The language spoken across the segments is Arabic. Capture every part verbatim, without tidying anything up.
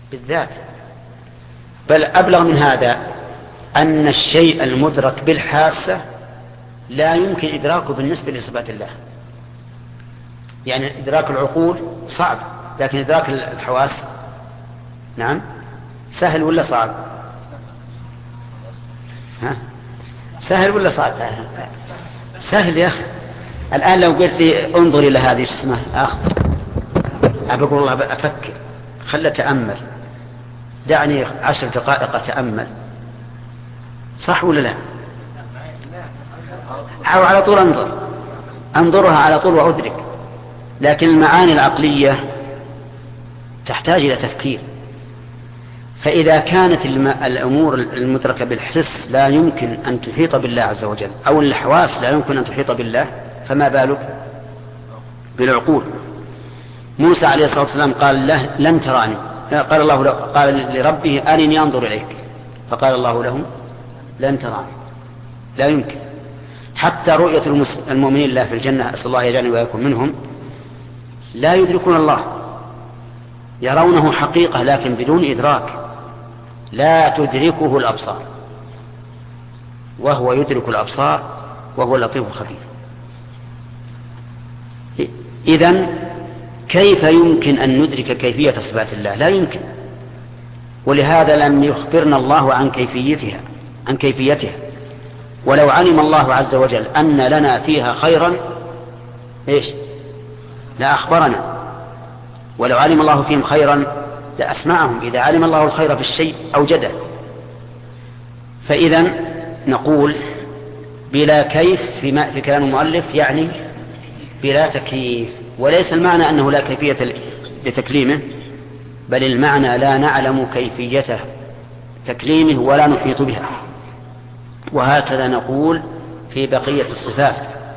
بالذات. بل أبلغ من هذا أن الشيء المدرك بالحاسة لا يمكن إدراكه بالنسبة لصفات الله. يعني إدراك العقول صعب، لكن إدراك الحواس نعم سهل ولا صعب؟ ها؟ سهل ولا صعب؟ سهل يا أخي. الآن لو قلت لي انظر إلى هذه اسمها أخذ أقول الله أفكر، خل أتأمل، دعني عشر دقائق أتأمل، صح ولا لا؟ أو على طول أنظر أنظرها على طول وأدرك. لكن المعاني العقلية تحتاج إلى تفكير. فإذا كانت الأمور المدركة بالحس لا يمكن أن تحيط بالله عز وجل، أو الحواس لا يمكن أن تحيط بالله، فما بالك بالعقول؟ موسى عليه الصلاة والسلام قال له لن تراني، قال الله له قال لربه أرني أنظر إليك، فقال الله له لن تراني، لا يمكن. حتى رؤية المؤمنين الله في الجنة، أسأل الله يجعلني ويكون منهم، لا يدركون الله، يرونه حقيقة لكن بدون إدراك، لا تدركه الأبصار وهو يدرك الأبصار وهو اللطيف الخبير. إذن كيف يمكن أن ندرك كيفية صفات الله؟ لا يمكن. ولهذا لم يخبرنا الله عن كيفيتها عن كيفيتها ولو علم الله عز وجل أن لنا فيها خيرا إيش لا أخبرنا، ولو علم الله فيهم خيرا لأسمعهم. إذا علم الله الخير في الشيء أوجده. فإذا نقول بلا كيف في, في كلام المؤلف يعني بلا تكييف، وليس المعنى أنه لا كيفية لتكليمه، بل المعنى لا نعلم كيفية تكليمه ولا نحيط بها. وهكذا نقول في بقية الصفات.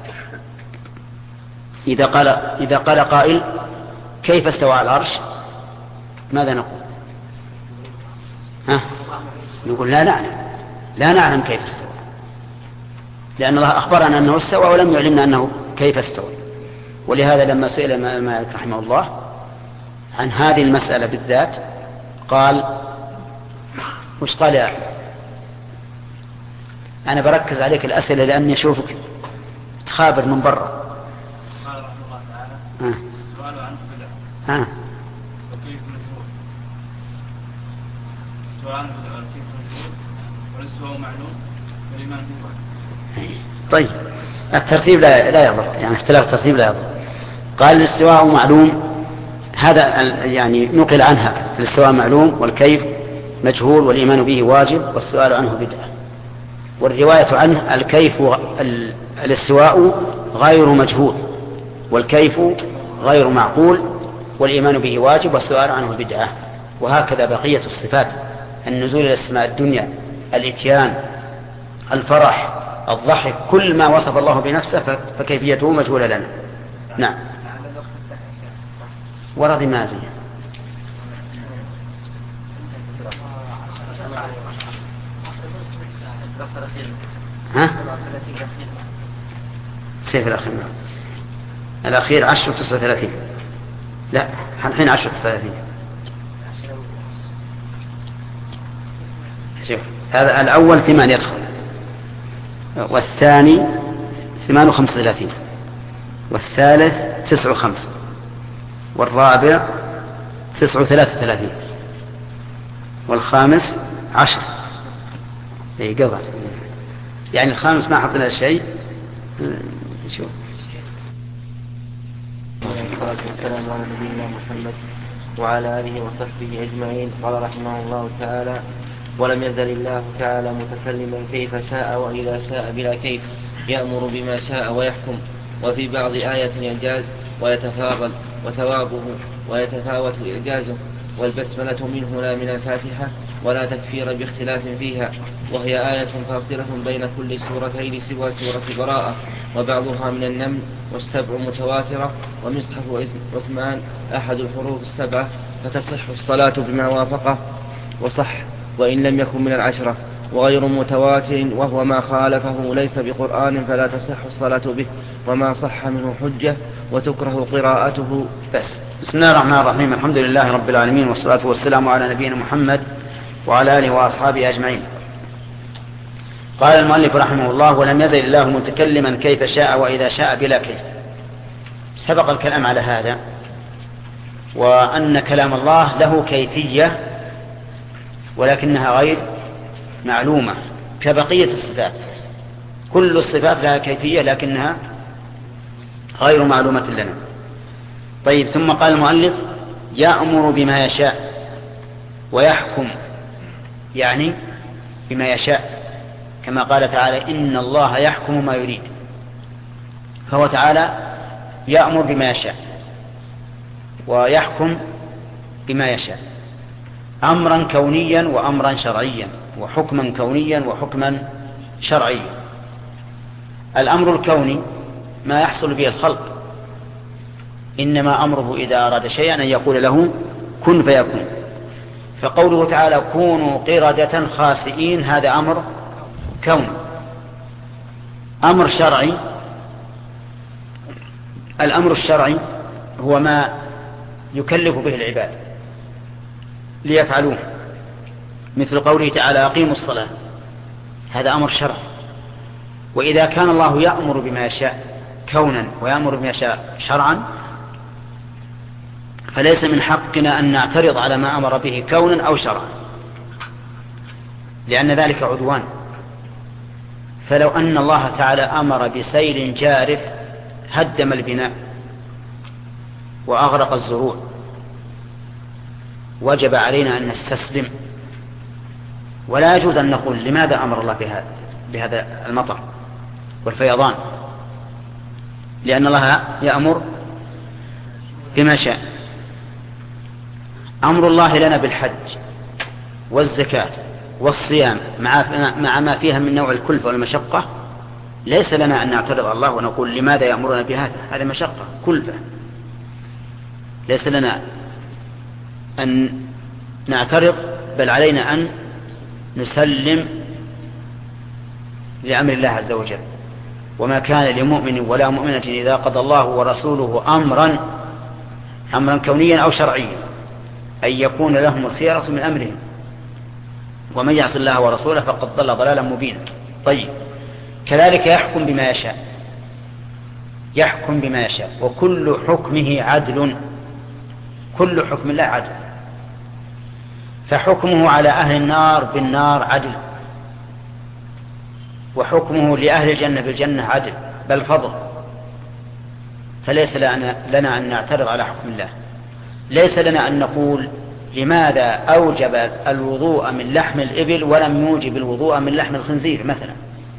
إذا قال, إذا قال قائل كيف استوى على العرش، ماذا نقول؟ ها؟ نقول لا نعلم لا نعلم كيف استوى، لأن الله أخبرنا أنه استوى ولم يعلمنا أنه كيف استوى. ولهذا لما سئل مالك رحمه الله عن هذه المسألة بالذات قال وش قال يا أحمد؟ أنا بركز عليك الأسئلة لأني أشوفك تخابر من برا. قال رحمه الله تعالى السؤال عنه بدعة ها وكيف مجهول، السؤال عنه بدعة وكيف مجهول، والسؤال معلوم والإيمان به واجب. طيب الترتيب لا لا يضر، يعني اختلاف الترتيب لا يضر. قال الاستواء معلوم، هذا يعني نقل عنها الاستواء معلوم والكيف مجهول والإيمان به واجب والسؤال عنه بدعة. والرواية عنه الكيف الاستواء غير مجهول والكيف غير معقول والإيمان به واجب والسؤال عنه بدعة. وهكذا بقية الصفات: النزول إلى السماء الدنيا، الإتيان، الفرح، الضحك، كل ما وصف الله بنفسه فكيفيته مجهولة لنا. نعم. ورد مازي ها؟ سيف الأخير الأخير عشر وتسعة ثلاثين. لا الحين عشر وتسعة ثلاثين. شوف هذا الأول ثمان يدخل، والثاني ثمان وخمسة ثلاثين، والثالث تسع وخمس، والرابع تسع وثلاثة ثلاثين، والخامس عشر. اي قبل يعني الخامس ما حطنا شيء. شوف والسلام على نبينا محمد وعلى آله وصحبه أجمعين. قال رحمه الله تعالى: ولم يزل الله تعالى متكلما كيف شاء وإذا شاء بلا كيف، يأمر بما شاء ويحكم. وفي بعض آية إعجاز ويتفاضل وثوابه ويتفاوت إعجازه، والبسملة منه لا من الفاتحة ولا تكفير باختلاف فيها، وهي آية فاصلة بين كل سورتين سوى سورة براءة، وبعضها من النمل، والسبع متواترة، ومصحف عثمان أحد الحروف السبعة، فتصح الصلاة بما وافقه وصح وإن لم يكن من العشرة. وغير متواتر وهو ما خالفه ليس بقرآن فلا تصح الصلاة به، وما صح منه حجة وتكره قراءته بس. بسم الله الرحمن الرحيم. الحمد لله رب العالمين، والصلاة والسلام على نبينا محمد وعلى آله وأصحابه أجمعين. قال المؤلف رحمه الله: ولم يزل الله متكلما كيف شاء وإذا شاء بلا كيف. سبق الكلام على هذا، وأن كلام الله له كيفية ولكنها غير معلومة كبقية الصفات. كل الصفات لها كيفية لكنها غير معلومة لنا. طيب، ثم قال المؤلف: يأمر بما يشاء ويحكم، يعني بما يشاء، كما قال تعالى: إن الله يحكم ما يريد. فهو تعالى يأمر بما يشاء ويحكم بما يشاء، أمرا كونيا وأمرا شرعيا، وحكما كونيا وحكما شرعيا. الأمر الكوني ما يحصل به الخلق، إنما أمره إذا أراد شيئا أن يقول له كن فيكون. فقوله تعالى: كونوا قردة خاسئين، هذا أمر كوني. أمر شرعي، الأمر الشرعي هو ما يكلف به العباد ليفعلوه، مثل قوله تعالى: أقيموا الصلاة، هذا أمر شرعي. وإذا كان الله يأمر بما يشاء كونا ويأمر بما يشاء شرعا، فليس من حقنا أن نعترض على ما أمر به كونا أو شرعا، لأن ذلك عدوان. فلو أن الله تعالى أمر بسيل جارف هدم البناء وأغرق الزروع، وجب علينا أن نستسلم، ولا يجوز أن نقول لماذا أمر الله بهذا, بهذا المطر والفيضان، لأن الله يأمر بما شاء. أمر الله لنا بالحج والزكاة والصيام مع ما فيها من نوع الكلفة والمشقة، ليس لنا أن نعترض على الله ونقول لماذا يأمرنا بهذا، هذا مشقة كلفة. ليس لنا أن نعترض، بل علينا أن نسلم لأمر الله عز وجل. وما كان لمؤمن ولا مؤمنة إذا قضى الله ورسوله أمرا أمرا كونيا أو شرعيا أن يكون لهم الخيرة من أمرهم، ومن يعص الله ورسوله فقد ضل ضلالا مبينا. طيب، كذلك يحكم بما يشاء، يحكم بما يشاء، وكل حكمه عدل، كل حكم الله عدل. فحكمه على أهل النار بالنار عدل، وحكمه لأهل الجنة بالجنة عدل، بل فضل. فليس لنا أن نعترض على حكم الله. ليس لنا أن نقول لماذا أوجب الوضوء من لحم الإبل ولم يوجب الوضوء من لحم الخنزير مثلا.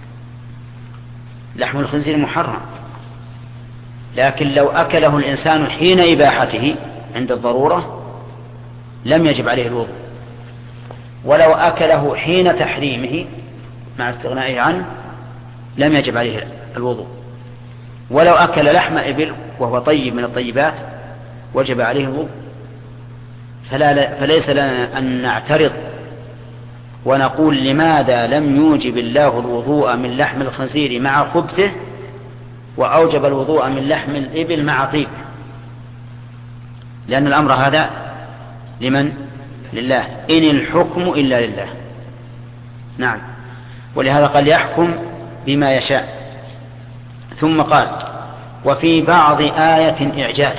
لحم الخنزير محرم، لكن لو أكله الإنسان حين إباحته عند الضرورة لم يجب عليه الوضوء، ولو أكله حين تحريمه مع استغنائه عنه لم يجب عليه الوضوء. ولو أكل لحم إبل وهو طيب من الطيبات وجب عليه الوضوء. فلا فليس لنا أن نعترض ونقول لماذا لم يوجب الله الوضوء من لحم الخنزير مع خبثه وأوجب الوضوء من لحم الإبل مع طيب، لأن الأمر هذا لمن؟ لله. إن الحكم إلا لله. نعم، ولهذا قال يحكم بما يشاء. ثم قال: وفي بعض آية إعجاز.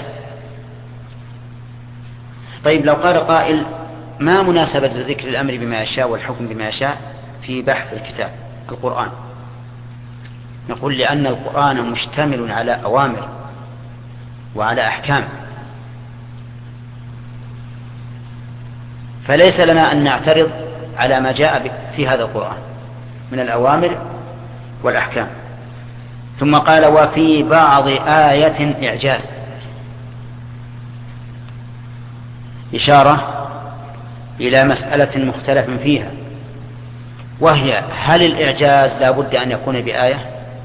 طيب، لو قال قائل: ما مناسبة ذكر الأمر بما يشاء والحكم بما يشاء في بحث الكتاب القرآن؟ نقول: لأن القرآن مشتمل على أوامر وعلى أحكام، فليس لنا أن نعترض على ما جاء في هذا القرآن من الأوامر والأحكام. ثم قال: وفي بعض آية إعجاز، إشارة إلى مسألة مختلف فيها، وهي: هل الإعجاز لا بد أن يكون بآية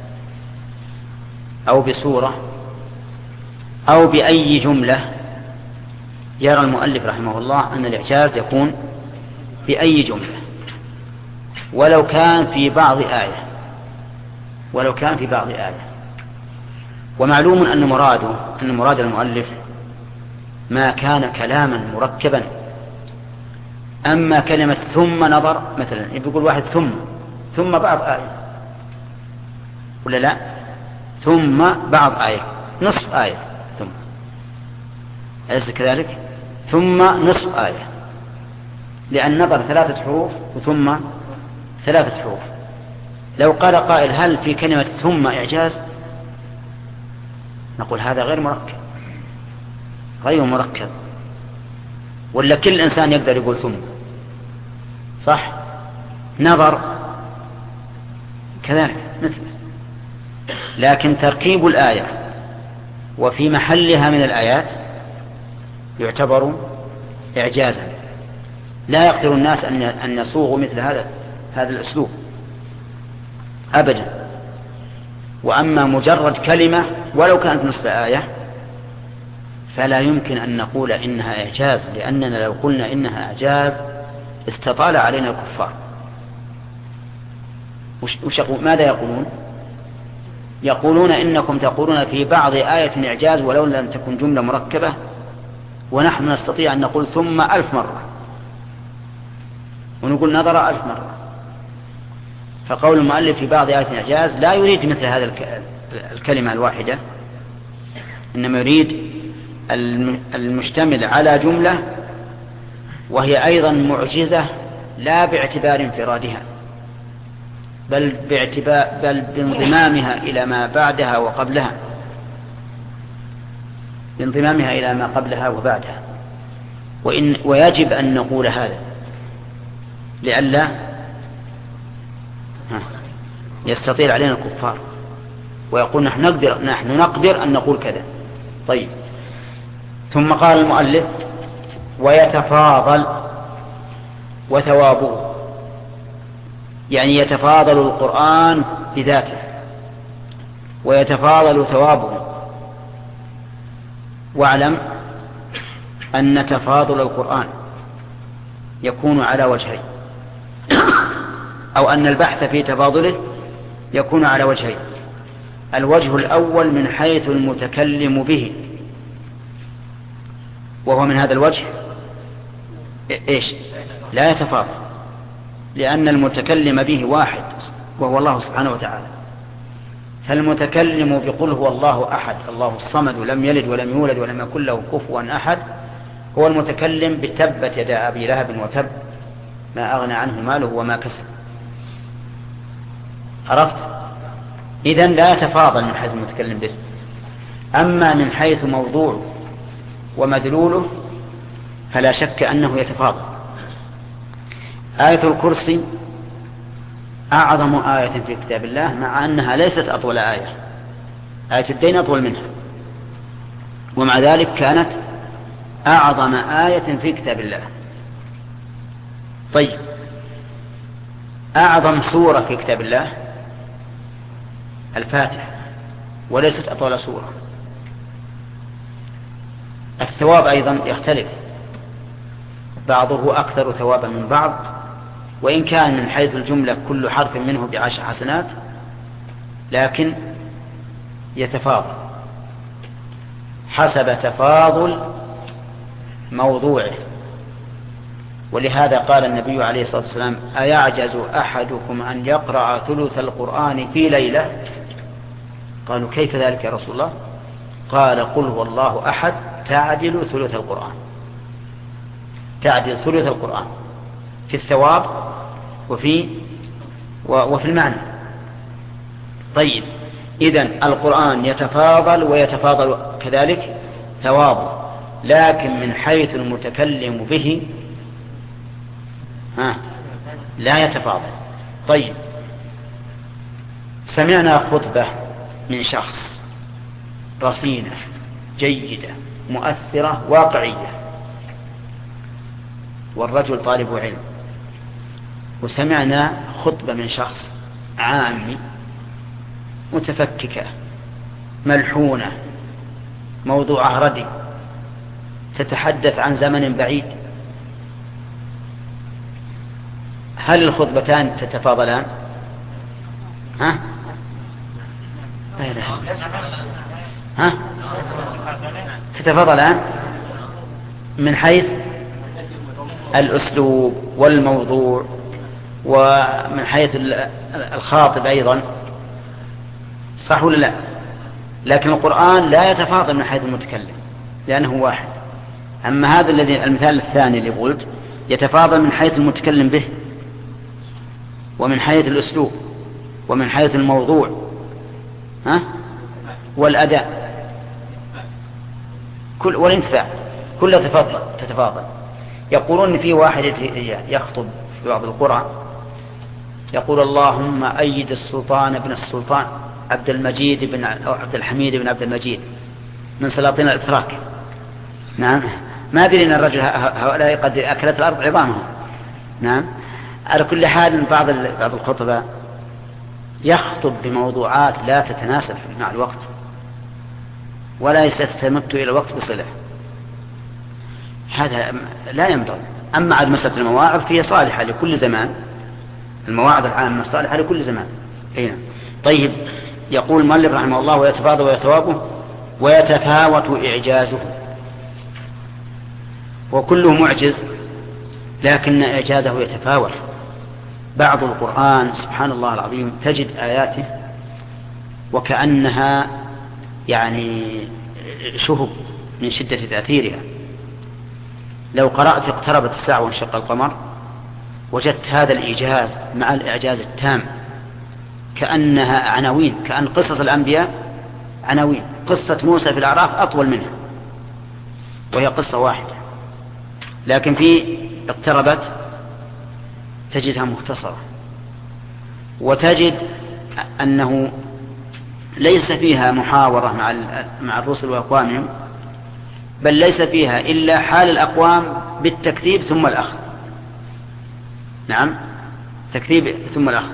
أو بسورة أو بأي جملة؟ يرى المؤلف رحمه الله أن الإعجاز يكون بأي جملة، ولو كان في بعض آية، ولو كان في بعض آية. ومعلوم أن مراده أن مراد المؤلف ما كان كلاما مركبا. أما كلمة ثم نظر مثلا يقول واحد ثم ثم بعض آية ولا لا، ثم بعض آية نصف آية ثم، أليس كذلك؟ ثم نصف آية، لأن نظر ثلاثة حروف وثم ثلاثة حروف. لو قال قائل هل في كلمة ثم إعجاز؟ نقول هذا غير مركب، غير مركب، ولا كل إنسان يقدر يقول ثم صح؟ نظر كذلك مثل. لكن تركيب الآية وفي محلها من الآيات يعتبر إعجازا، لا يقدر الناس أن يصوغوا مثل هذا هذا الأسلوب أبدا. وأما مجرد كلمة ولو كانت نصف آية فلا يمكن أن نقول إنها إعجاز، لأننا لو قلنا إنها إعجاز استطال علينا الكفار. وش ماذا يقولون؟ يقولون إنكم تقولون في بعض آية إعجاز ولو لم تكن جملة مركبة، ونحن نستطيع أن نقول ثم ألف مرة، ونقول نظر ألف مرة. فقول المؤلف في بعض آية إعجاز لا يريد مثل هذا الكلمة الواحدة، إنما يريد المشتمل على جملة وهي أيضا معجزة، لا باعتبار انفرادها بل باعتبار بل بانضمامها إلى ما بعدها وقبلها، بانضمامها إلى ما قبلها وبعدها. وإن ويجب أن نقول هذا لئلا يستطيل علينا الكفار ويقول نحن نقدر نحن نقدر أن نقول كذا. طيب، ثم قال المؤلف ويتفاضل وثوابه، يعني يتفاضل القرآن بذاته ويتفاضل ثوابه. واعلم أن تفاضل القرآن يكون على وجهين، أو أن البحث في تفاضله يكون على وجهين. الوجه الأول من حيث المتكلم به، وهو من هذا الوجه إيش؟ لا يتفاضل، لأن المتكلم به واحد وهو الله سبحانه وتعالى. فالمتكلم بقول هو الله أحد الله الصمد لم يلد ولم يولد ولم يكن له كفوا أحد هو المتكلم بتبت يدا أبي لهب وتب ما أغنى عنه ماله وما كسب. عرفت؟ إذن لا يتفاضل من حيث المتكلم به. أما من حيث موضوعه ومدلوله فلا شك أنه يتفاضل. آية الكرسي أعظم آية في كتاب الله، مع أنها ليست أطول آية، آية الدين أطول منها، ومع ذلك كانت أعظم آية في كتاب الله. طيب، أعظم سورة في كتاب الله الفاتحة، وليست أطول سورة. الثواب أيضا يختلف، بعضه أكثر ثوابا من بعض، وإن كان من حيث الجملة كل حرف منه بعشر حسنات، لكن يتفاضل حسب تفاضل موضوعه. ولهذا قال النبي عليه الصلاة والسلام أيعجز أحدكم أن يقرأ ثلث القرآن في ليلة؟ قالوا كيف ذلك يا رسول الله؟ قال قل هو الله أحد تعدل ثلث القرآن، تعدل ثلث القرآن في الثواب وفي وفي المعنى. طيب، إذن القرآن يتفاضل ويتفاضل كذلك ثوابه، لكن من حيث المتكلم به ها لا يتفاضل. طيب، سمعنا خطبة من شخص رصينة جيدة مؤثرة واقعية، والرجل طالب علم، وسمعنا خطبة من شخص عامي متفككة ملحونة موضوعها ردي تتحدث عن زمن بعيد. هل الخطبتان تتفاضلان؟ ها؟ ها؟ تتفاضلان؟ من حيث الأسلوب والموضوع ومن حيث الخاطب أيضا، صح ولا لا؟ لكن القرآن لا يتفاضل من حيث المتكلم لأنه واحد. أما هذا الذي المثال الثاني اللي قلت يتفاضل من حيث المتكلم به ومن حيث الأسلوب ومن حيث الموضوع ها والأداء كل والانتفاع كلها تتفاضل تتفاضل. يقولون في واحد يخطب في بعض القرى يقول اللهم أيد السلطان بن السلطان عبد المجيد بن أو عبد الحميد بن عبد المجيد من سلاطين الإتراك. نعم، ما أدري أن الرجل هؤلاء قد أكلت الأرض عظامهم. نعم، على كل حال بعض بعض الخطباء يخطب بموضوعات لا تتناسب مع الوقت ولا يستمت إلى الوقت بصلة، هذا لا ينبغي. أما عاد مسألة المواعظ فهي صالحة لكل زمان، المواعظ العامة صالحة لكل زمان. هنا طيب، يقول المؤلف رحمه الله ويتفاضل ويتوابه ويتفاوت إعجازه، وكله معجز لكن إعجازه يتفاوت. بعض القرآن سبحان الله العظيم تجد آياته وكأنها يعني شهب من شدة تأثيرها. لو قرأت اقتربت الساعة وانشق القمر وجدت هذا الإيجاز مع الإعجاز التام كأنها عناوين، كأن قصص الأنبياء عناوين. قصة موسى في الأعراف أطول منها وهي قصة واحدة، لكن في اقتربت تجدها مختصرة، وتجد أنه ليس فيها محاورة مع مع الرسل وأقوامهم، بل ليس فيها إلا حال الأقوام بالتكذيب ثم الأخذ. نعم، تكذيب ثم الأخذ،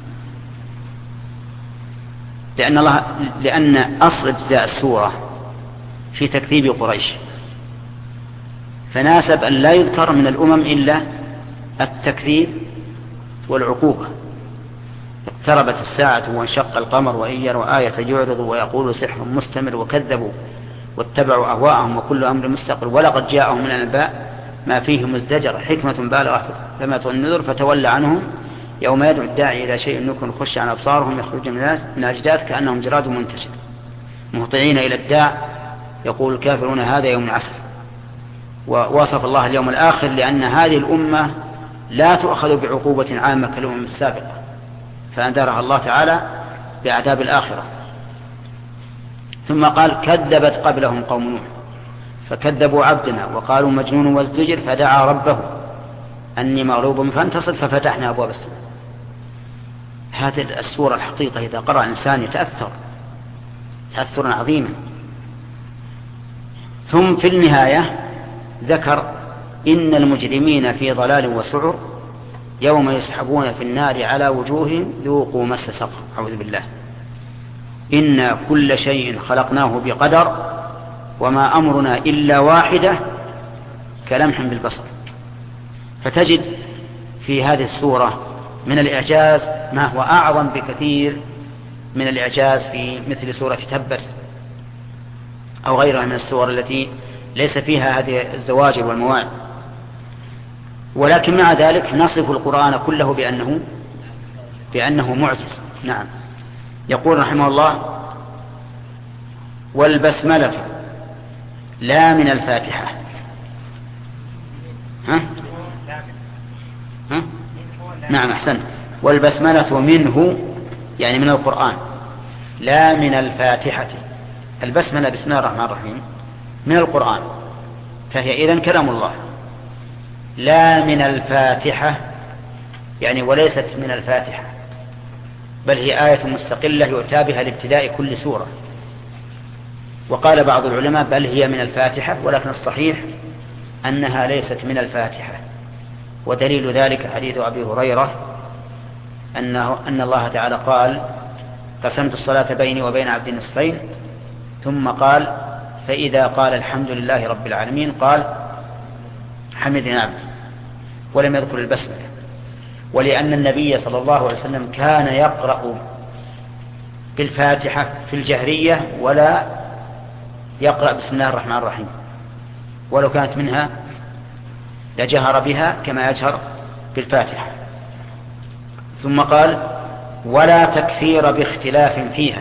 لأن الله لأن أصل إجزاء السورة في تكذيب قريش، فناسب أن لا يذكر من الأمم إلا التكذيب والعقوبة. اقتربت الساعة وانشق القمر وإن يروا آية يعرضوا ويقولوا سحر مستمر وكذبوا واتبعوا أهواءهم وكل أمر مستقر ولقد جاءهم من الأنباء ما فيه مزدجر حكمة بالغة فما تغني النذر فتولى عنهم يوم يدعو الداعي إلى شيء نكر خش عن أبصارهم يخرج من الأجداث كأنهم جراد منتشر مهطعين إلى الداع يقول الكافرون هذا يوم عسر. ووصف الله اليوم الآخر لأن هذه الأمة لا تؤخذ بعقوبة عامة كالأمم السابقة، فأنذرها الله تعالى بعذاب الآخرة. ثم قال كذبت قبلهم قوم نوح فكذبوا عبدنا وقالوا مجنون وازدجر فدعا ربه أني مغلوب فانتصر ففتحنا أبواب السماء. هذه السورة الحقيقة إذا قرأ الإنسان يتأثر تأثرا عظيما. ثم في النهاية ذكر إن المجرمين في ضلال وسعر يوم يسحبون في النار على وجوههم ذوقوا مس سقر. أعوذ بالله. إن كل شيء خلقناه بقدر وما أمرنا إلا واحدة كلمح بالبصر. فتجد في هذه السورة من الإعجاز ما هو أعظم بكثير من الإعجاز في مثل سورة تبت أو غيرها من السور التي ليس فيها هذه الزواجر والمواعظ. ولكن مع ذلك نصف القرآن كله بأنه بأنه معجز. نعم. يقول رحمه الله والبسملة لا من الفاتحة. ها؟ ها؟ نعم أحسنت. والبسملة منه يعني من القرآن لا من الفاتحة. البسملة بسم الله الرحمن الرحيم من القرآن، فهي إذن كلام الله. لا من الفاتحة يعني وليست من الفاتحة، بل هي آية مستقلة يؤتى بها لابتداء كل سورة. وقال بعض العلماء بل هي من الفاتحة، ولكن الصحيح أنها ليست من الفاتحة. ودليل ذلك حديث أبي هريرة أنه أن الله تعالى قال قسمت الصلاة بيني وبين عبدي نصفين، ثم قال فإذا قال الحمد لله رب العالمين قال حمدني عبدي، ولم يذكر البسملة. ولأن النبي صلى الله عليه وسلم كان يقرأ بالفاتحة في الجهرية ولا يقرأ بسم الله الرحمن الرحيم، ولو كانت منها لجهر بها كما يجهر بالفاتحة. ثم قال ولا تكفير باختلاف فيها،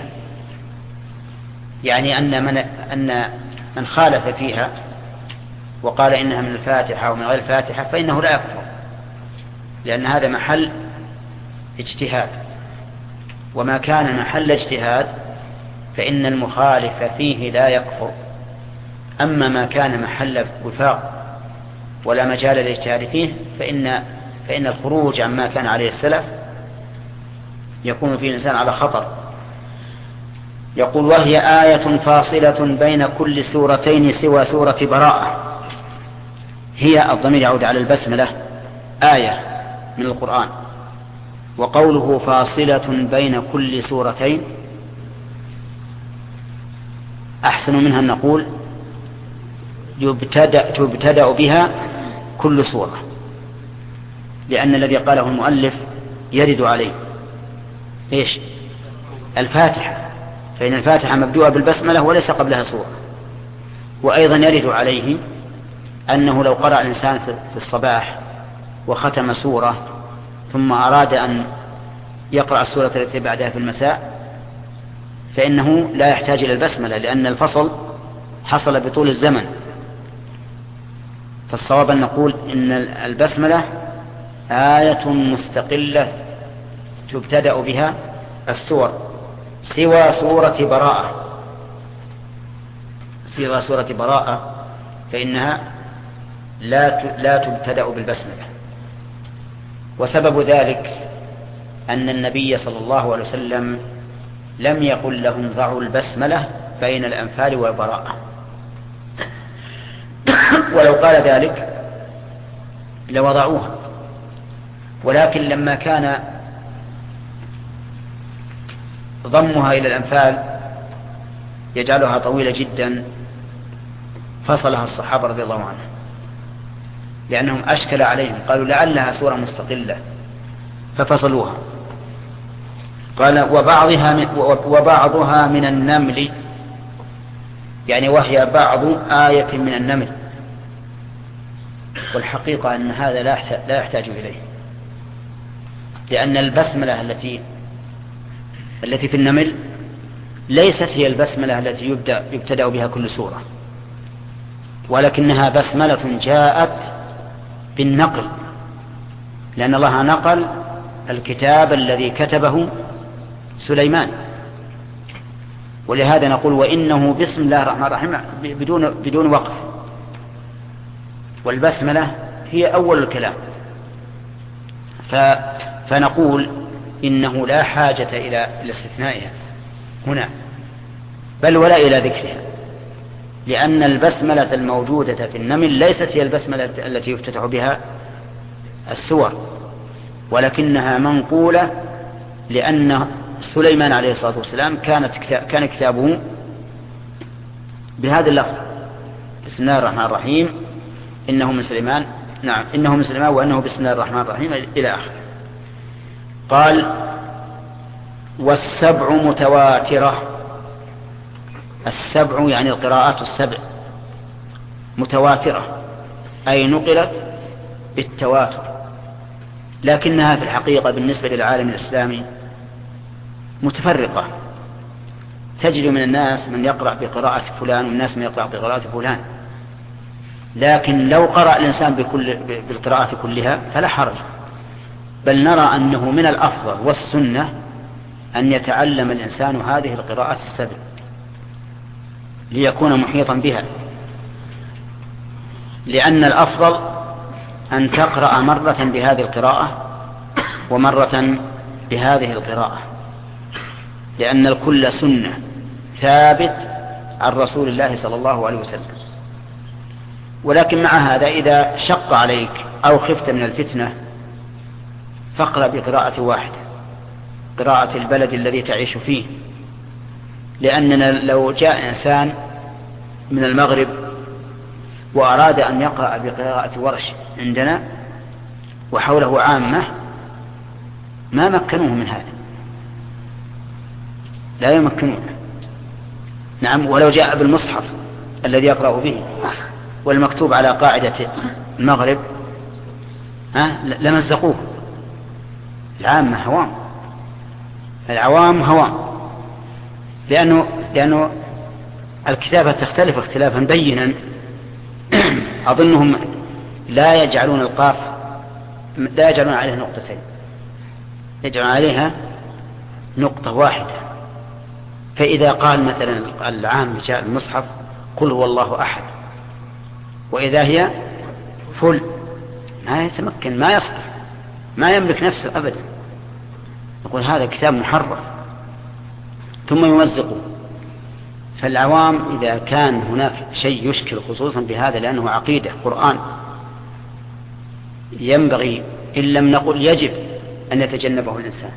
يعني أن من, أن من خالف فيها وقال إنها من الفاتحة ومن غير الفاتحة فإنه لا يكفر، لأن هذا محل اجتهاد، وما كان محل اجتهاد فإن المخالف فيه لا يكفر. أما ما كان محل وفاق ولا مجال للاجتهاد فيه فإن, فإن الخروج عما كان عليه السلف يكون فيه الإنسان على خطر. يقول وهي آية فاصلة بين كل سورتين سوى سورة براءة. هي الضمير يعود على البسملة، آية من القرآن. وقوله فاصلة بين كل سورتين أحسن منها أن نقول يبتدأ, تبتدأ بها كل سورة، لأن الذي قاله المؤلف يرد عليه إيش؟ الفاتحة، فإن الفاتحة مبدوءة بالبسملة وليس قبلها سورة. وأيضا يرد عليه أنه لو قرأ الإنسان في الصباح وختم سورة ثم أراد أن يقرأ السورة التي بعدها في المساء فإنه لا يحتاج إلى البسملة، لأن الفصل حصل بطول الزمن. فالصواب أن نقول إن البسملة آية مستقلة تبتدأ بها السور سوى سورة براءة. سوى سورة براءة فإنها لا لا تبتدأ بالبسملة. وسبب ذلك أن النبي صلى الله عليه وسلم لم يقل لهم ضعوا البسملة بين الأنفال والبراءة، ولو قال ذلك لوضعوها. ولكن لما كان ضمها إلى الأنفال يجعلها طويلة جدا فصلها الصحابة رضي الله عنهم، لأنهم أشكل عليهم، قالوا لعلها سورة مستقلة ففصلوها. قال وبعضها من, وبعضها من النمل، يعني وهي بعض آية من النمل. والحقيقة أن هذا لا يحتاج إليه، لأن البسملة التي التي في النمل ليست هي البسملة التي يبدأ يبتدأ بها كل سورة، ولكنها بسملة جاءت بالنقل، لأن الله نقل الكتاب الذي كتبه سليمان. ولهذا نقول وإنه بسم الله الرحمن الرحيم بدون بدون وقف، والبسملة هي أول الكلام. فنقول إنه لا حاجة إلى استثنائها هنا بل ولا إلى ذكرها، لأن البسملة الموجودة في النمل ليست هي البسملة التي يفتتح بها السور، ولكنها منقولة لأن سليمان عليه الصلاة والسلام كانت كان كتابه بهذا اللفظ بسم الله الرحمن الرحيم إنه من سليمان نعم إنه من سليمان وأنه بسم الله الرحمن الرحيم إلى آخره. قال والسبع متواترة. السبع يعني القراءات السبع متواترة، أي نقلت بالتواتر، لكنها في الحقيقة بالنسبة للعالم الإسلامي متفرقة. تجد من الناس من يقرأ بقراءة فلان والناس من يقرأ بقراءة فلان، لكن لو قرأ الإنسان بكل بالقراءة كلها فلا حرج، بل نرى أنه من الأفضل والسنة أن يتعلم الإنسان هذه القراءات السبع ليكون محيطا بها، لأن الأفضل أن تقرأ مرة بهذه القراءة ومرة بهذه القراءة، لأن الكل سنة ثابت عن رسول الله صلى الله عليه وسلم. ولكن مع هذا إذا شق عليك أو خفت من الفتنة فاقرأ بقراءة واحدة، قراءة البلد الذي تعيش فيه، لأننا لو جاء إنسان من المغرب وأراد أن يقرأ بقراءة ورش عندنا وحوله عامة ما مكنوه من هذا، لا يمكنونه. نعم، ولو جاء بالمصحف الذي يقرأ به والمكتوب على قاعدة المغرب ها لمزقوه. العامة هوام، العوام هوام، لأنه, لأنه الكتابة تختلف اختلافا بينا. أظنهم لا يجعلون القاف لا يجعلون عليها نقطتين، يجعلون عليها نقطة واحدة. فإذا قال مثلا العام جاء المصحف قل هو الله أحد، وإذا هي فل ما يتمكن، ما يصدر، ما يملك نفسه أبدا، يقول هذا كتاب محرف ثم يمزقه. فالعوام إذا كان هناك شيء يشكل خصوصا بهذا لأنه عقيدة قرآن ينبغي إن لم نقل يجب أن يتجنبه الإنسان.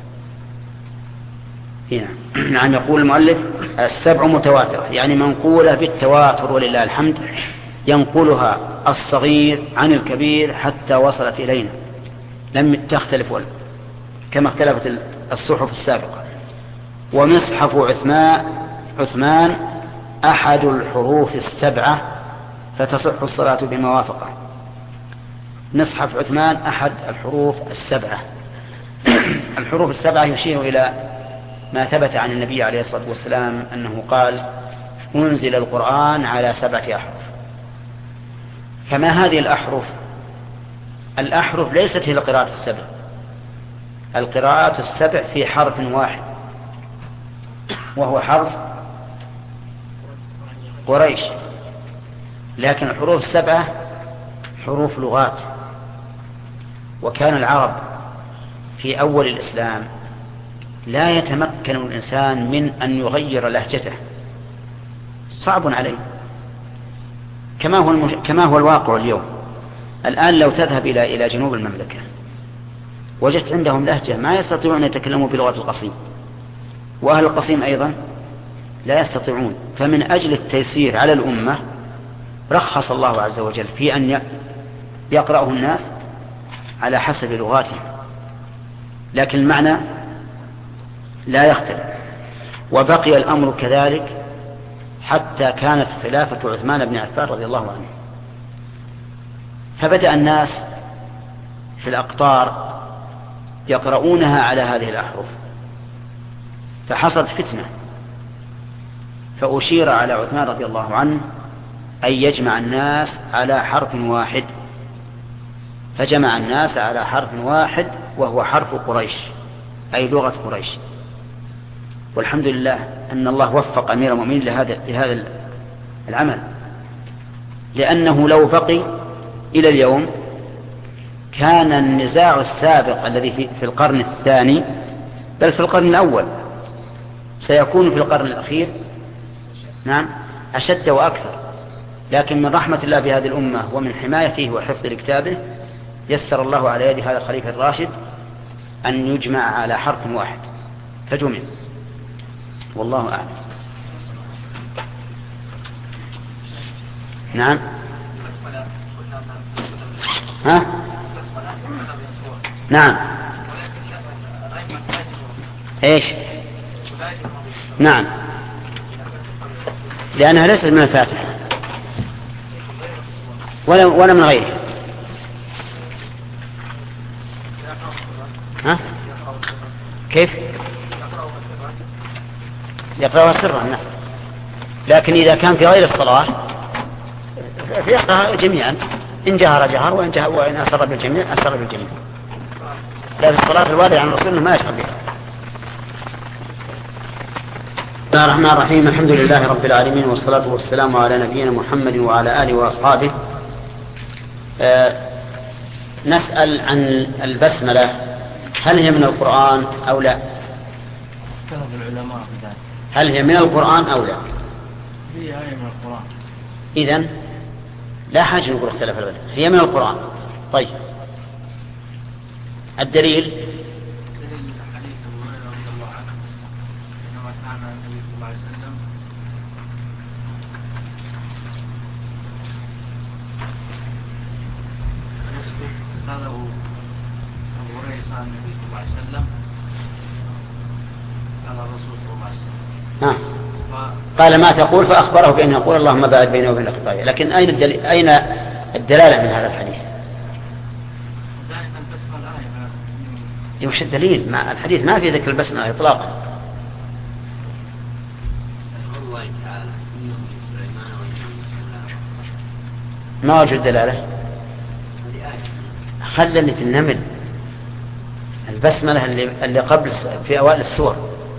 هنا نعم. يقول المؤلف السبع متواترة يعني منقولة بالتواتر ولله الحمد، ينقلها الصغير عن الكبير حتى وصلت إلينا، لم تختلف كما اختلفت الصحف السابقة. ومصحف عثمان عثمان أحد الحروف السبعة فتصح الصلاة بموافقة. مصحف عثمان أحد الحروف السبعة. الحروف السبعة يشير إلى ما ثبت عن النبي عليه الصلاة والسلام أنه قال أنزل القرآن على سبعة أحرف. فما هذه الأحرف؟ الأحرف ليست هي القراءات السبع، القراءات السبع في حرف واحد وهو حرف قريش، لكن الحروف السبعة حروف لغات. وكان العرب في أول الإسلام لا يتمكن الإنسان من أن يغير لهجته، صعب عليه، كما هو, المش... كما هو الواقع اليوم. الآن لو تذهب إلى إلى جنوب المملكة وجدت عندهم لهجة ما يستطيعون أن يتكلموا بلغة القصيم، وأهل القصيم أيضا لا يستطيعون. فمن أجل التيسير على الأمة رخص الله عز وجل في أن يقرأه الناس على حسب لغاتهم، لكن المعنى لا يختلف. وبقي الأمر كذلك حتى كانت خلافة عثمان بن عفان رضي الله عنه، فبدأ الناس في الأقطار يقرؤونها على هذه الأحرف، فحصلت فتنة، فأشير على عثمان رضي الله عنه أن يجمع الناس على حرف واحد، فجمع الناس على حرف واحد وهو حرف قريش أي لغة قريش. والحمد لله أن الله وفق أمير المؤمنين لهذا لهذا العمل، لأنه لو بقي إلى اليوم كان النزاع السابق الذي في, في القرن الثاني بل في القرن الأول سيكون في القرن الأخير نعم أشد وأكثر. لكن من رحمة الله بهذه الأمة ومن حمايته وحفظ لكتابه يسر الله على يد هذا الخليفة الراشد أن يجمع على حرف واحد فجمع، والله أعلم. نعم. ها؟ نعم. ايش؟ نعم، لأنها ليست من الفاتحة ولا ولا من غيره. ها؟ كيف؟ يقرأها سرا. نعم، لكن إذا كان في غير الصلاة فيقرأها جميعا، إن جهر جهر وإن, جهر وإن أسر بالجميع أسر بالجميع. لا في الصلاة الواردة عن الرسول ما يشرب بها. بسم الله الرحمن الرحيم، الحمد لله رب العالمين والصلاة والسلام على نبينا محمد وعلى آله وأصحابه. آه نسأل عن البسملة، هل هي من القرآن أو لا؟ هل هي من القرآن أو لا؟ هي من القرآن. إذن لا حاجة نقول اختلف العلماء، هي من القرآن. طيب الدليل؟ دليل حديث أبو هريرة رضي الله عنه إنما كان النبي صلى الله عليه وسلم سأله أبو هريرة سأل النبي صلى الله عليه وسلم سأل الرسول صلى الله عليه وسلم. ها قال ما تقول فأخبره بأن يقول اللهم باعد بيني وبين خطاياي. لكن أين الدليل أين الدلالة من هذا الحديث؟ وش الدليل؟ مع الحديث ما في ذكر البسملة إطلاقا. ما وجد دلالة. خلني في النمل البسملة اللي, اللي قبل في أوائل السور.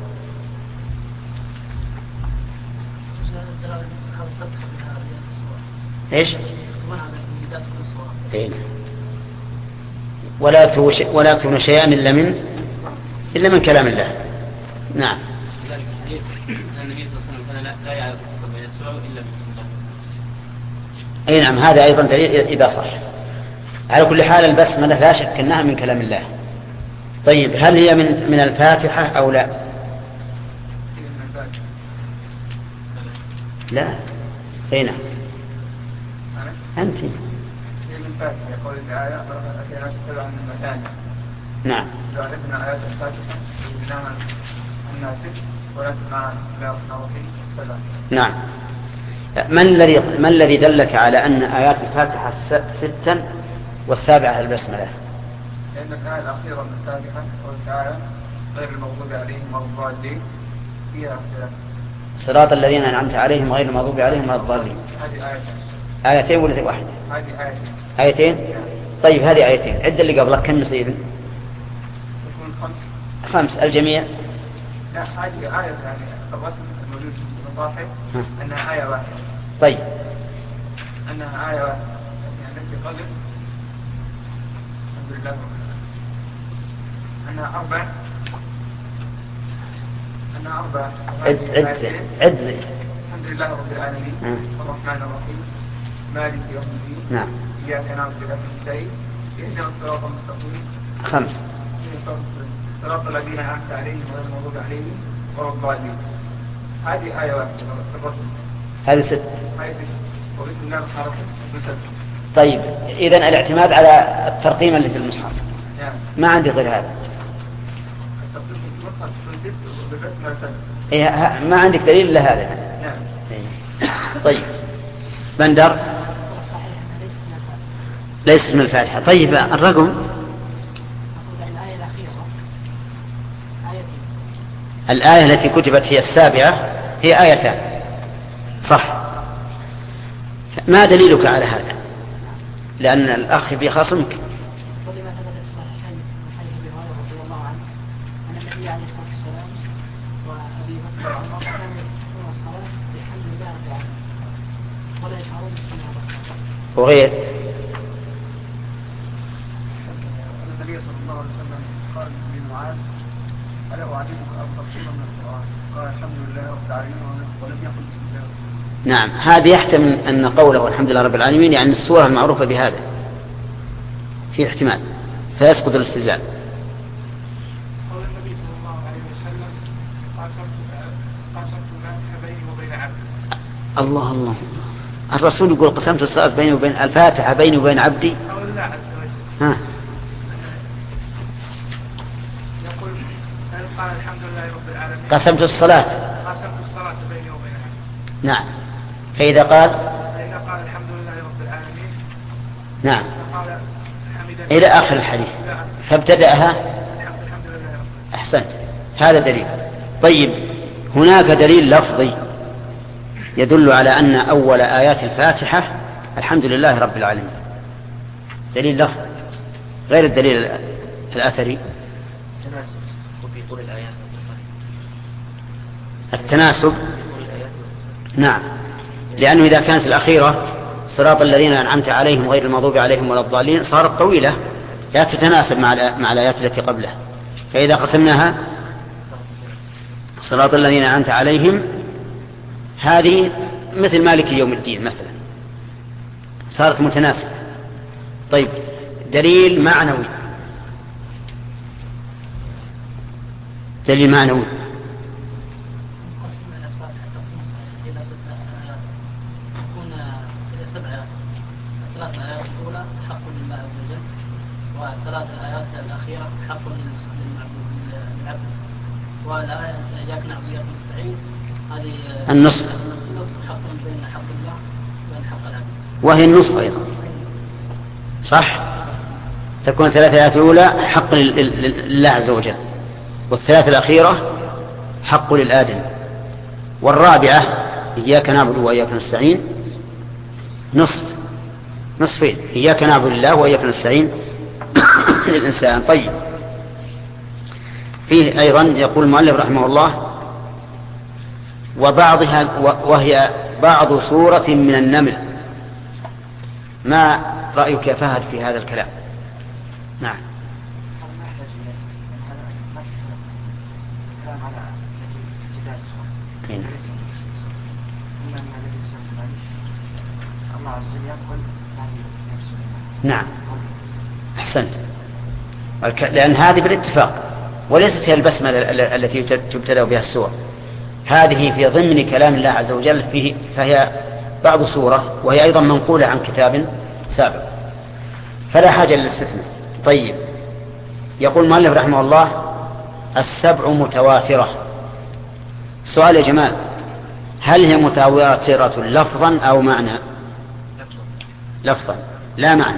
إيش؟ إيه؟ ولا توش ولا يكتبون شيئا إلا من إلا من كلام الله. نعم. أي نعم هذا أيضا دليل إذا صح. على كل حال البسملة لا شك أنها من كلام الله. طيب هل هي من من الفاتحة أو لا؟ لا. أي نعم. أنت. يقول تعالى أتينا تتبع من المثاني. نعم. جعلتنا آيات الفاتحة إنما الناسك ولكن مع بسم الله الرحمن الرحيم السلام. نعم. من الذي من الذي دلك على أن آيات الفاتحة ستا والسابعة البسملة؟ لأن الآية الأخيرة من الفاتحة قول تعالى غير المغضوب عليهم ولا الضالين فيها اختلاف. صراط الذين أنعمت عليهم غير المغضوب عليهم ولا الضالين. هذه آيتين. آيتين ولا واحدة؟ هذه آيتين. آيتين؟ طيب هذه آيتين. عد اللي قبلك كم سيد؟ يكون خمس. خمس الجميع؟ لا هذه آية يعني الرسم الموجود في المصاحف أنها آية واحدة. طيب. أنها آية واحدة يعني في قبل الحمد لله أنها أربع أنها أربع. عد عد عد. الحمد لله رب العالمين الرحمن الرحيم مالك يوم الدين. نعم. إياك نعبد وإياك نستعين اهدنا الصراط المستقيم. خمس. صراط الذين أنعمت عليهم غير المغضوب عليهم ولا الضالين. هذه آية واحدة في الرسم. هذه ست. هذه ست. وبسم الله الرحمن الرحيم ست. طيب إذن الاعتماد على الترقيم اللي في المصحف. نعم. ما عندي غير هذا. الترقيم في المصحف ست وبالبسملة ست. إيه ما عندك دليل إلا هذا. نعم. إيه. طيب بندر. ليس من الفاتحة. طيب الرقم الآية التي كتبت هي السابعة هي آيتان صح. ما دليلك على هذا؟ لأن الأخ في خصمك. ولما ثبت في الصحيحين من حديث ابي هريره رضي الله عنه ان النبي عليه الصلاه والسلام وابي بكر وعمر كانوا يفتحون الصلاه بحمد الله رب العالمين ولا يشعرون بالسماء. وغير النبي صلى الله عليه وسلم قال لمعاذ ألا أعلمك أفضل سورة من القرآن؟ قال الحمد لله رب العالمين ولم يقل بسم الله. نعم هذا يحتمل أن قوله الحمد لله رب العالمين يعني السورة المعروفة بهذا في احتمال فيسقط الاستدلال. قال النبي صلى الله عليه وسلم قسمت الفاتحة بيني وبين عبدي. الله الله الرسول يقول قسمت الصلاة بيني وبين الفاتحة بيني وبين عبدي. أو الله عز وجل. ها. يقول قال الحمد لله رب العالمين. قسمت الصلاة. قسمت الصلاة بيني وبين عبدي. نعم. فإذا قال. فإذا قال الحمد لله رب العالمين. نعم. فقال إلى آخر الحديث فابتدأها. الحمد لله رب. أحسنت هذا دليل. طيب هناك دليل لفظي يدل على أن أول آيات الفاتحة الحمد لله رب العالمين. دليل لفظي غير الدليل الأثري. التناسب وفي طول الآيات التناسب. نعم لأنه إذا كانت الأخيرة صراط الذين أنعمت عليهم غير المغضوب عليهم ولا الضالين صارت طويلة لا تتناسب مع مع الآيات التي قبلها. فإذا قسمناها صراط الذين أنعمت عليهم هذه مثل مالك يوم الدين مثلا صارت متناسبة. طيب دليل معنوي. دليل معنوي. ثلاث آيات الأولى حق لله عز وجل والثلاث الآيات الأخيرة حق للعبد والآية إياك نعبد وإياك نستعين النصف وهي النصف أيضا صح. تكون الثلاث آيات الأولى حق لله عز وجل، والثلاث الأخيرة حق للآدم، والرابعة إياك نعبد وإياك نستعين نصف نصفين، إياك نعبد لله وإياك نستعين للإنسان. طيب، فيه أيضا يقول المؤلف رحمه الله وبعضها وهي بعض سورة من النمل. ما رأيك يا فهد في هذا الكلام؟ نعم. نعم أحسنت، لأن هذه بالاتفاق وليست هي البسملة التي تبتدأ بها السور، هذه في ضمن كلام الله عز وجل فيه، فهي بعض سورة وهي أيضا منقولة عن كتاب سابق فلا حاجة للاستثناء. طيب، يقول المؤلف رحمه الله السبع متواترة. سؤال يا جمال، هل هي متواترة لفظا أو معنى؟ لفظا لا معنى.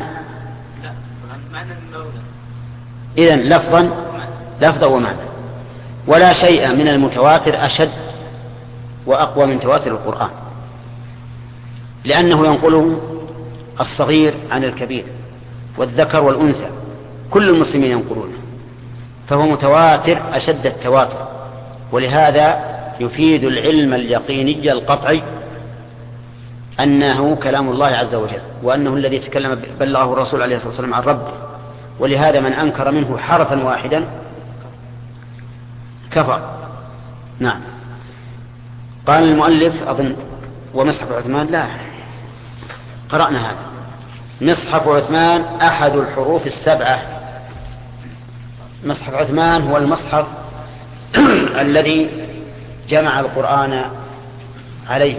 إذن لفظا لفظا ومعنى، ولا شيء من المتواتر أشد وأقوى من تواتر القرآن، لأنه ينقله الصغير عن الكبير والذكر والأنثى، كل المسلمين ينقلونه، فهو متواتر أشد التواتر. ولهذا يفيد العلم اليقيني القطعي أنه كلام الله عز وجل، وأنه الذي تكلم بلغه الرسول عليه الصلاة والسلام عن ربه. ولهذا من أنكر منه حرفا واحدا كفر. نعم. قال المؤلف أظن ومصحف عثمان، لا قرأنا هذا، مصحف عثمان أحد الحروف السبعة. مصحف عثمان هو المصحف الذي جمع القرآن عليه،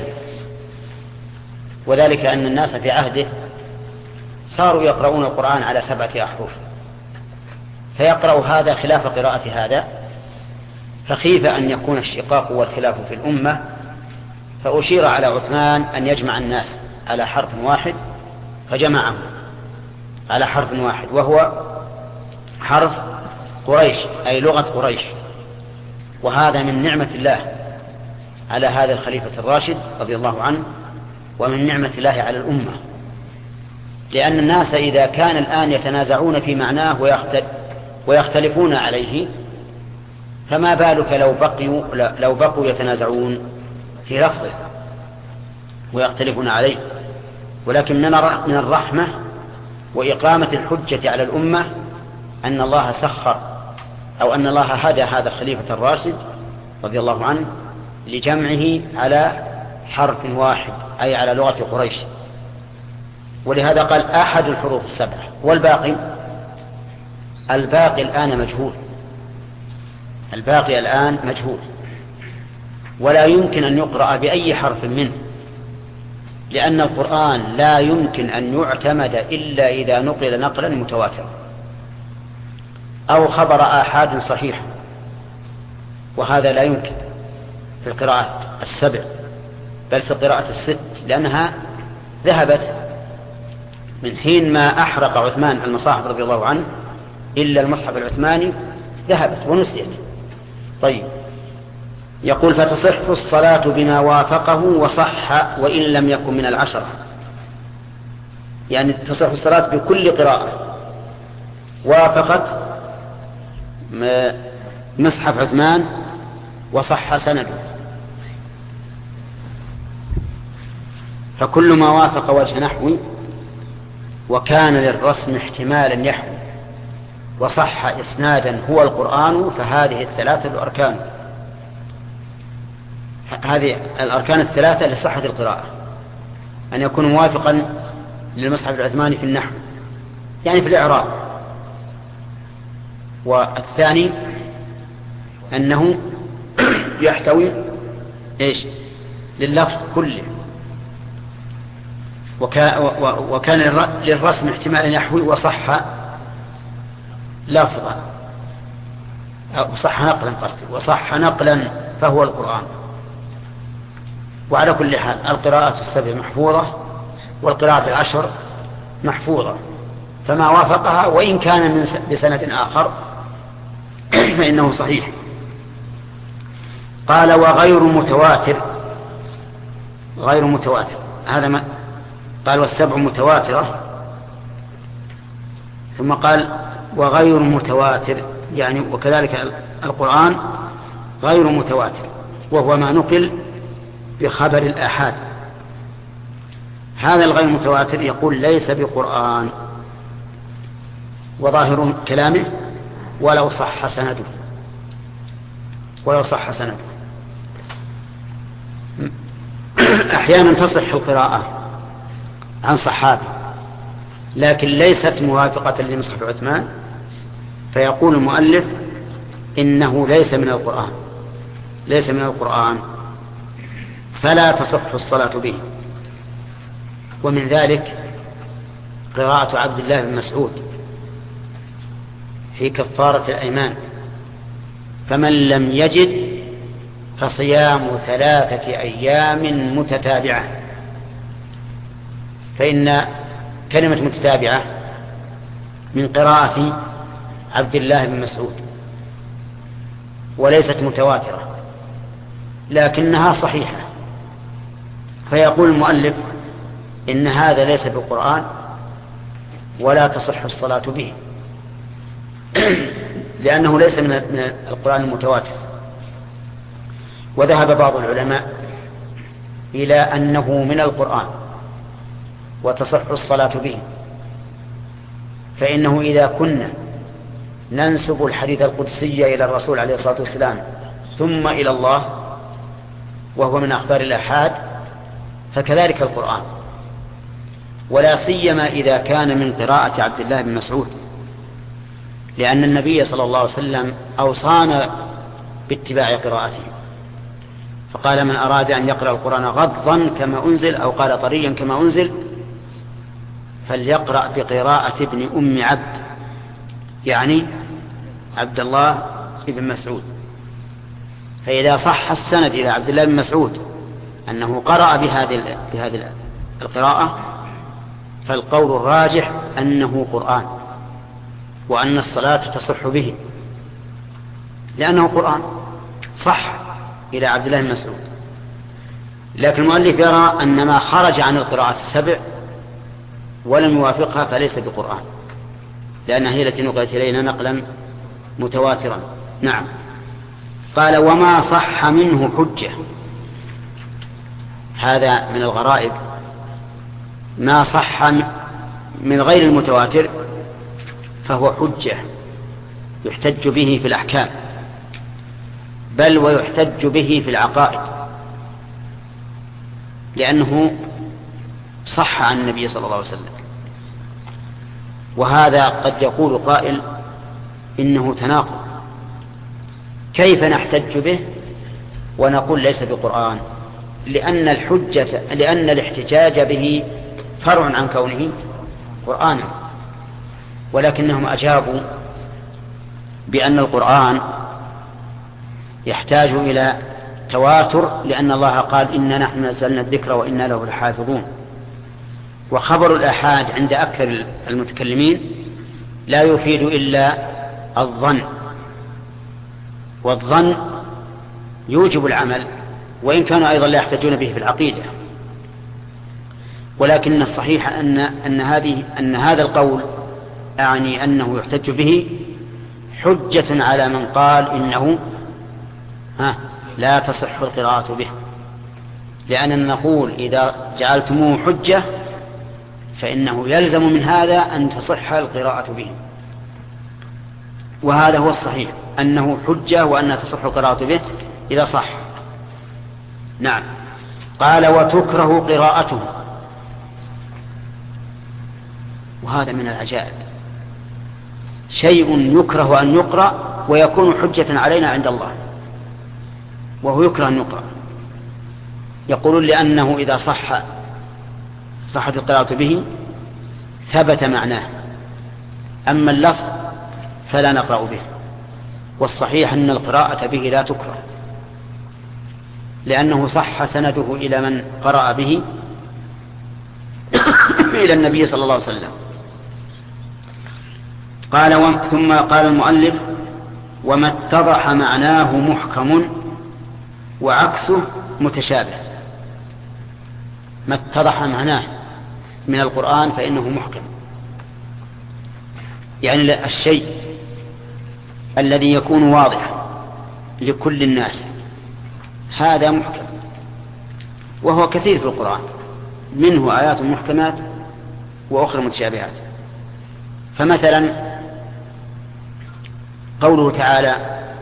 وذلك أن الناس في عهده صاروا يقرؤون القرآن على سبعة أحرف، فيقرأ هذا خلاف قراءة هذا، فخيف أن يكون الشقاق والخلاف في الأمة، فأشير على عثمان أن يجمع الناس على حرف واحد، فجمعهم على حرف واحد وهو حرف قريش، أي لغة قريش. وهذا من نعمة الله على هذا الخليفة الراشد رضي الله عنه، ومن نعمة الله على الأمة، لأن الناس إذا كان الآن يتنازعون في معناه ويختلفون عليه، فما بالك لو بقوا, لو بقوا يتنازعون في لفظه ويختلفون عليه. ولكن من الرحمة وإقامة الحجة على الأمة أن الله سخر أو أن الله هدى هذا الخليفة الراشد رضي الله عنه لجمعه على حرف واحد، أي على لغة قريش. ولهذا قال أحد الحروف السبعة، والباقي الباقي الآن مجهول، الباقي الآن مجهول ولا يمكن أن يقرأ بأي حرف منه، لأن القرآن لا يمكن أن يعتمد إلا إذا نقل نقلا متواترا أو خبر آحاد صحيح، وهذا لا يمكن في القراءة السبع بل في القراءة الست، لأنها ذهبت من حين ما أحرق عثمان المصاحف رضي الله عنه، إلا المصحف العثماني ذهبت ونسيت. طيب، يقول فتصح الصلاة بما وافقه وصح وإن لم يكن من العشرة، يعني تصح الصلاة بكل قراءة وافقت مصحف عثمان وصح سنده، فكل ما وافق وجه نحوي وكان للرسم احتمالا يحوي وصح إسنادا هو القرآن، فهذه الثلاثة الأركان، هذه الأركان الثلاثة لصحة القراءة، أن يكون موافقا للمصحف العثماني في النحو يعني في الإعراب، والثاني أنه يحتوي إيش لللفظ كله، وكان للرسم احتمالا يحوي وصح لفظا وصح نقلا قصدي وصح نقلا فهو القرآن. وعلى كل حال القراءة السبع محفوظة والقراءة العشر محفوظة، فما وافقها وإن كان من بسند آخر فإنه صحيح. قال وغير متواتر، غير متواتر هذا ما قال والسبع متواترة، ثم قال وغير متواتر، يعني وكذلك القرآن غير متواتر، وهو ما نقل بخبر الآحاد. هذا الغير متواتر يقول ليس بقرآن، وظاهر كلامه ولو صح سنده، ولو صح سنده. أحيانا تصح القراءة عن صحابي لكن ليست موافقة لمصحف عثمان، فيقول المؤلف إنه ليس من القرآن، ليس من القرآن فلا تصح الصلاة به. ومن ذلك قراءة عبد الله بن مسعود في كفارة الأيمان: فمن لم يجد فصيام ثلاثة أيام متتابعة. فإن كلمة متتابعة من قراءة عبد الله بن مسعود وليست متواترة لكنها صحيحة، فيقول المؤلف إن هذا ليس بالقرآن ولا تصح الصلاة به لأنه ليس من القرآن المتواتر. وذهب بعض العلماء إلى أنه من القرآن وتصح الصلاة به، فإنه إذا كنا ننسب الحديث القدسي إلى الرسول عليه الصلاة والسلام ثم إلى الله وهو من أخبار الآحاد فكذلك القرآن، ولا سيما إذا كان من قراءة عبد الله بن مسعود، لأن النبي صلى الله عليه وسلم أوصانا باتباع قراءته، فقال من أراد أن يقرأ القرآن غضا كما أنزل أو قال طريا كما أنزل فليقرأ بقراءة ابن أم عبد، يعني عبد الله بن مسعود. فإذا صح السند إلى عبد الله بن مسعود أنه قرأ بهذه بهذه القراءة فالقول الراجح أنه قرآن وأن الصلاة تصح به لأنه قرآن صح إلى عبد الله بن مسعود. لكن المؤلف يرى أن ما خرج عن القراءات السبع ولم يوافقها فليس بقرآن، لأنها هي التي نقلت إلينا نقلا متواترا. نعم. قال وما صح منه حجة، هذا من الغرائب، ما صح من غير المتواتر فهو حجة يحتج به في الأحكام، بل ويحتج به في العقائد، لأنه صح عن النبي صلى الله عليه وسلم. وهذا قد يقول قائل إنه تناقض، كيف نحتج به ونقول ليس بقرآن؟ لأن الحجة لأن الاحتجاج به فرع عن كونه قرآنا، ولكنهم أجابوا بأن القرآن يحتاج إلى تواتر، لأن الله قال إنا نحن نزلنا الذكر وإنا له لحافظون. وخبر الآحاد عند أكثر المتكلمين لا يفيد إلا الظن، والظن يوجب العمل وإن كانوا أيضا لا يحتاجون به في العقيدة. ولكن الصحيح أن أن هذه أن هذا القول أعني أنه يحتج به حجة على من قال إنه ها لا تصح القراءة به، لأننا نقول إذا جعلتموه حجة فإنه يلزم من هذا أن تصح القراءة به، وهذا هو الصحيح أنه حجة وأن تصح القراءة به إذا صح. نعم. قال وتكره قراءته، وهذا من العجائب، شيء يكره أن يقرأ ويكون حجة علينا عند الله، وهو يكره أن يقرأ. يقولون لأنه إذا صح صحت القراءة به ثبت معناه، أما اللفظ فلا نقرأ به، والصحيح أن القراءة به لا تكره. لأنه صح سنده إلى من قرأ به إلى النبي صلى الله عليه وسلم. قال ثم قال المؤلف: وما اتضح معناه محكم وعكسه متشابه. ما اتضح معناه من القرآن فإنه محكم، يعني الشيء الذي يكون واضح لكل الناس هذا محكم، وهو كثير في القرآن، منه آيات محكمات وأخرى متشابهات. فمثلا قوله تعالى: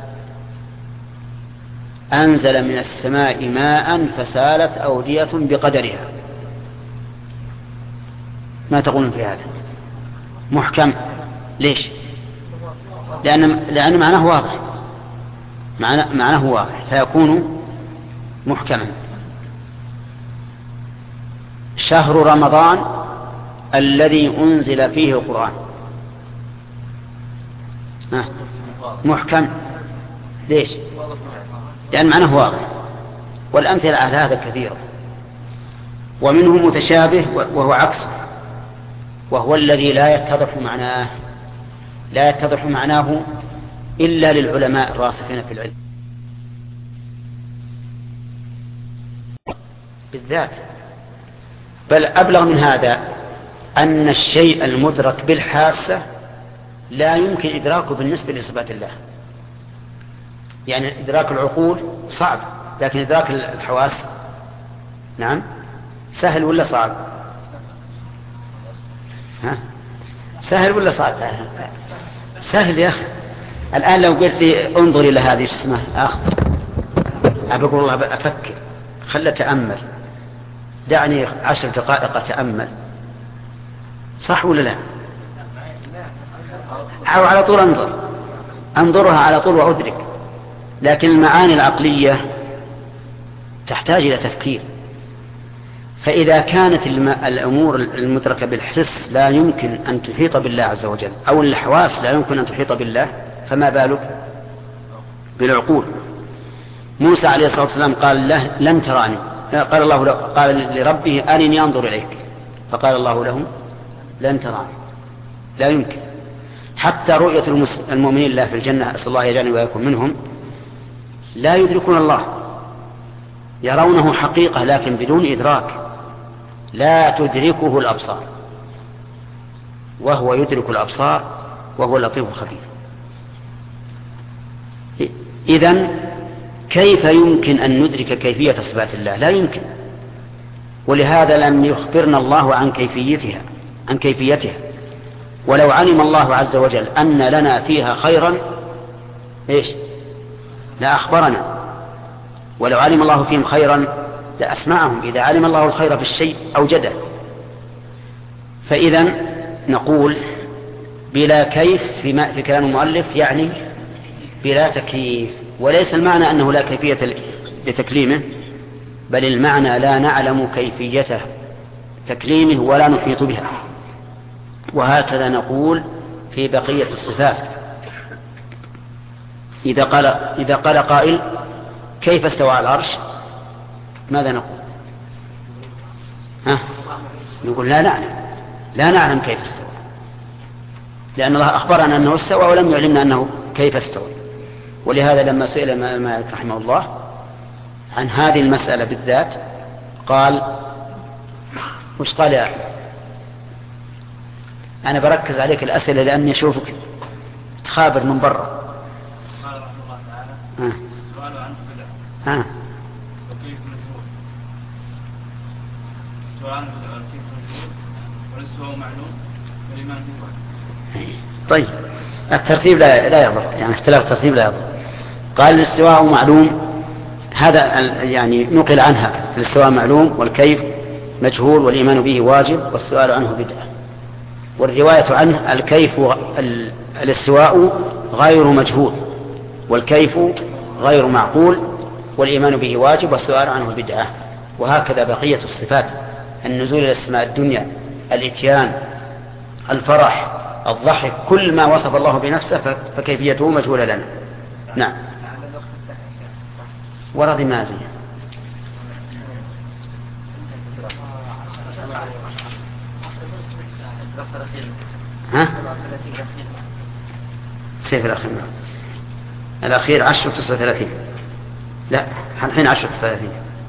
أنزل من السماء ماء فسالت أودية بقدرها. ما تقولون في هذا؟ محكم. ليش؟ لأن, لأن معناه واضح، معناه, معناه واضح فيكون محكما. شهر رمضان الذي أنزل فيه القرآن محكم. ليش؟ لأن معناه واضح. والأمثلة على هذا كثيرة. ومنه متشابه وهو عكسه، وهو الذي لا يتضح معناه لا يتضح معناه إلا للعلماء الراسخين في العلم بالذات. بل أبلغ من هذا أن الشيء المدرك بالحاسة لا يمكن إدراكه بالنسبة لصفات الله. يعني إدراك العقول صعب، لكن إدراك الحواس نعم سهل ولا صعب؟ ها؟ سهل ولا صعب؟ سهل يا أخي. الآن لو قلت لي انظر إلى هذه اسمها أخ أقول الله أفكر، خل أتأمل، دعني عشر دقائق أتأمل، صح ولا لا؟ أو على طول أنظر أنظرها على طول وأدرك. لكن المعاني العقلية تحتاج إلى تفكير. فإذا كانت الأمور المدركة بالحس لا يمكن أن تحيط بالله عز وجل، أو الحواس لا يمكن أن تحيط بالله، فما بالك بالعقول؟ موسى عليه الصلاة والسلام قال له: لن تراني. قال الله له قال لربه: أرني أنظر إليك. فقال الله له: لن تراني. لا يمكن. حتى رؤية المؤمنين الله في الجنة، أسأل الله يجعلني وإياكم منهم، لا يدركون الله، يرونه حقيقة لكن بدون إدراك، لا تدركه الأبصار وهو يدرك الأبصار وهو اللطيف الخبير. إذن كيف يمكن أن ندرك كيفية صفات الله؟ لا يمكن. ولهذا لم يخبرنا الله عن كيفيتها عن كيفيتها ولو علم الله عز وجل أن لنا فيها خيرا إيش؟ لا أخبرنا. ولو علم الله فيهم خيرا لأسمعهم. إذا علم الله الخير في الشيء أوجده. فإذا نقول بلا كيف في, في كلام المؤلف يعني بلا تكييف. وليس المعنى أنه لا كيفية لتكليمه، بل المعنى لا نعلم كيفيته تكليمه ولا نحيط بها. وهكذا نقول في بقية الصفات. إذا قال, إذا قال قائل: كيف استوى على العرش؟ ماذا نقول؟ ها؟ نقول لا نعلم لا نعلم كيف استوى، لأن الله أخبرنا أنه استوى ولم يعلمنا أنه كيف استوى. ولهذا لما سئل مالك رحمه الله عن هذه المسألة بالذات قال: وش قال يا أخي؟ أنا بركز عليك الأسئلة لأني أشوفك تخابر من برا. قال رحمه الله تعالى: السؤال عنه بدعة. ها. وكيف مجهول. السؤال عنه بدعة وكيف مجهول، والاستواء معلوم والإيمان به واجب. طيب الترتيب لا لا يضر، يعني اختلاف الترتيب لا يضر. قال: الاستواء معلوم، هذا يعني نقل عنها الاستواء معلوم والكيف مجهول والإيمان به واجب والسؤال عنه بدعة. والرواية عنه الكيف الاستواء غير مجهول والكيف غير معقول والإيمان به واجب والسؤال عنه بدعة. وهكذا بقية الصفات: النزول إلى السماء الدنيا، الإتيان، الفرح، الضحك، كل ما وصف الله بنفسه فكيفيته مجهولة لنا. نعم. ورد مازن ها؟ سيف الأخير الأخير عشر وتسعة وثلاثين. لا الحين عشر وتسعة وثلاثين.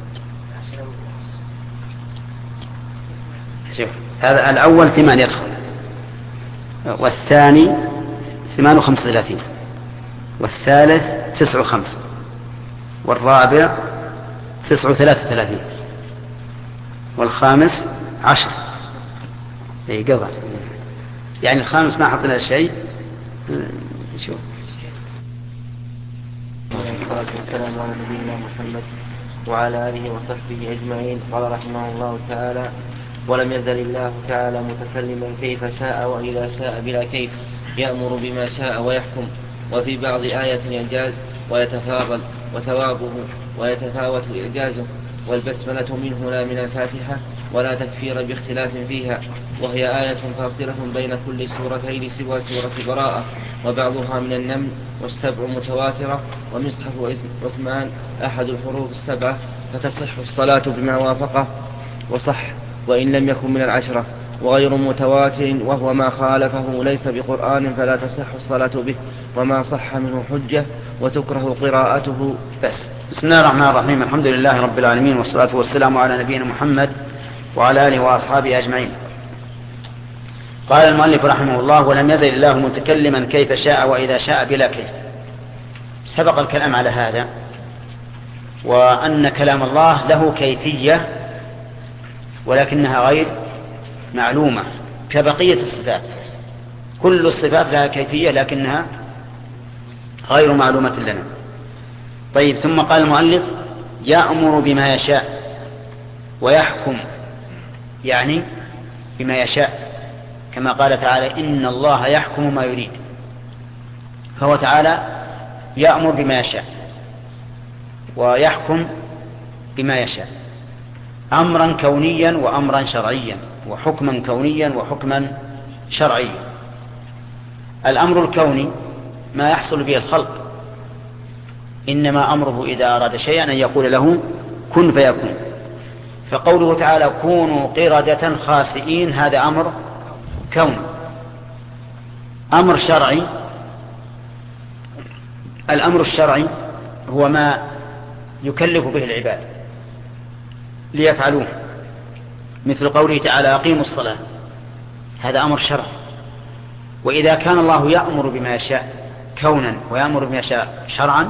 شوف هذا الأول ثمان يدخل، والثاني ثمان وخمسة وثلاثين، والثالث تسع وخمس، والرابع تسع وثلاثة وثلاثين، والخامس عشر. اي قضى يعني الخامس ما حط لها شيء. شوف والصلاة والسلام على نبينا محمد وعلى آله وصحبه أجمعين. قال رحمه الله تعالى: ولم يزل الله تعالى متكلما كيف شاء وإذا شاء بلا كيف، يأمر بما شاء ويحكم. وفي بعض آية إعجاز ويتفاضل وثوابه ويتفاوت إعجازه، والبسملة منه لا من الفاتحة ولا تكفير باختلاف فيها، وهي آية فاصلة بين كل سورتين سوى سورة براءة، وبعضها من النمل، والسبع متواترة، ومصحف عثمان أحد الحروف السبعة، فتصح الصلاة بما وافقه وصح وإن لم يكن من العشرة، وغير متواتر وهو ما خالفه ليس بقرآن فلا تصح الصلاة به، وما صح منه حجة وتكره قراءته. بس بسم الله الرحمن الرحيم. الحمد لله رب العالمين، والصلاة والسلام على نبينا محمد وعلى آله وأصحابه أجمعين. قال المؤلف رحمه الله: ولم يزل الله متكلما كيف شاء وإذا شاء بلا كيف. سبق الكلام على هذا، وأن كلام الله له كيفية ولكنها غير معلومة كبقية الصفات. كل الصفات لها كيفية لكنها غير معلومة لنا. طيب، ثم قال المؤلف: يأمر بما يشاء ويحكم، يعني بما يشاء، كما قال تعالى: إن الله يحكم ما يريد. فهو تعالى يأمر بما يشاء ويحكم بما يشاء، أمرا كونيا وأمرا شرعيا، وحكما كونيا وحكما شرعيا. الأمر الكوني ما يحصل به الخلق، إنما أمره إذا أراد شيئا أن يقول له كن فيكون. فقوله تعالى: كونوا قردة خاسئين، هذا أمر كوني. أمر شرعي، الأمر الشرعي هو ما يكلف به العباد ليفعلوه، مثل قوله تعالى: أقيموا الصلاة، هذا أمر شرعي. وإذا كان الله يأمر بما يشاء كونا ويأمر بما يشاء شرعا،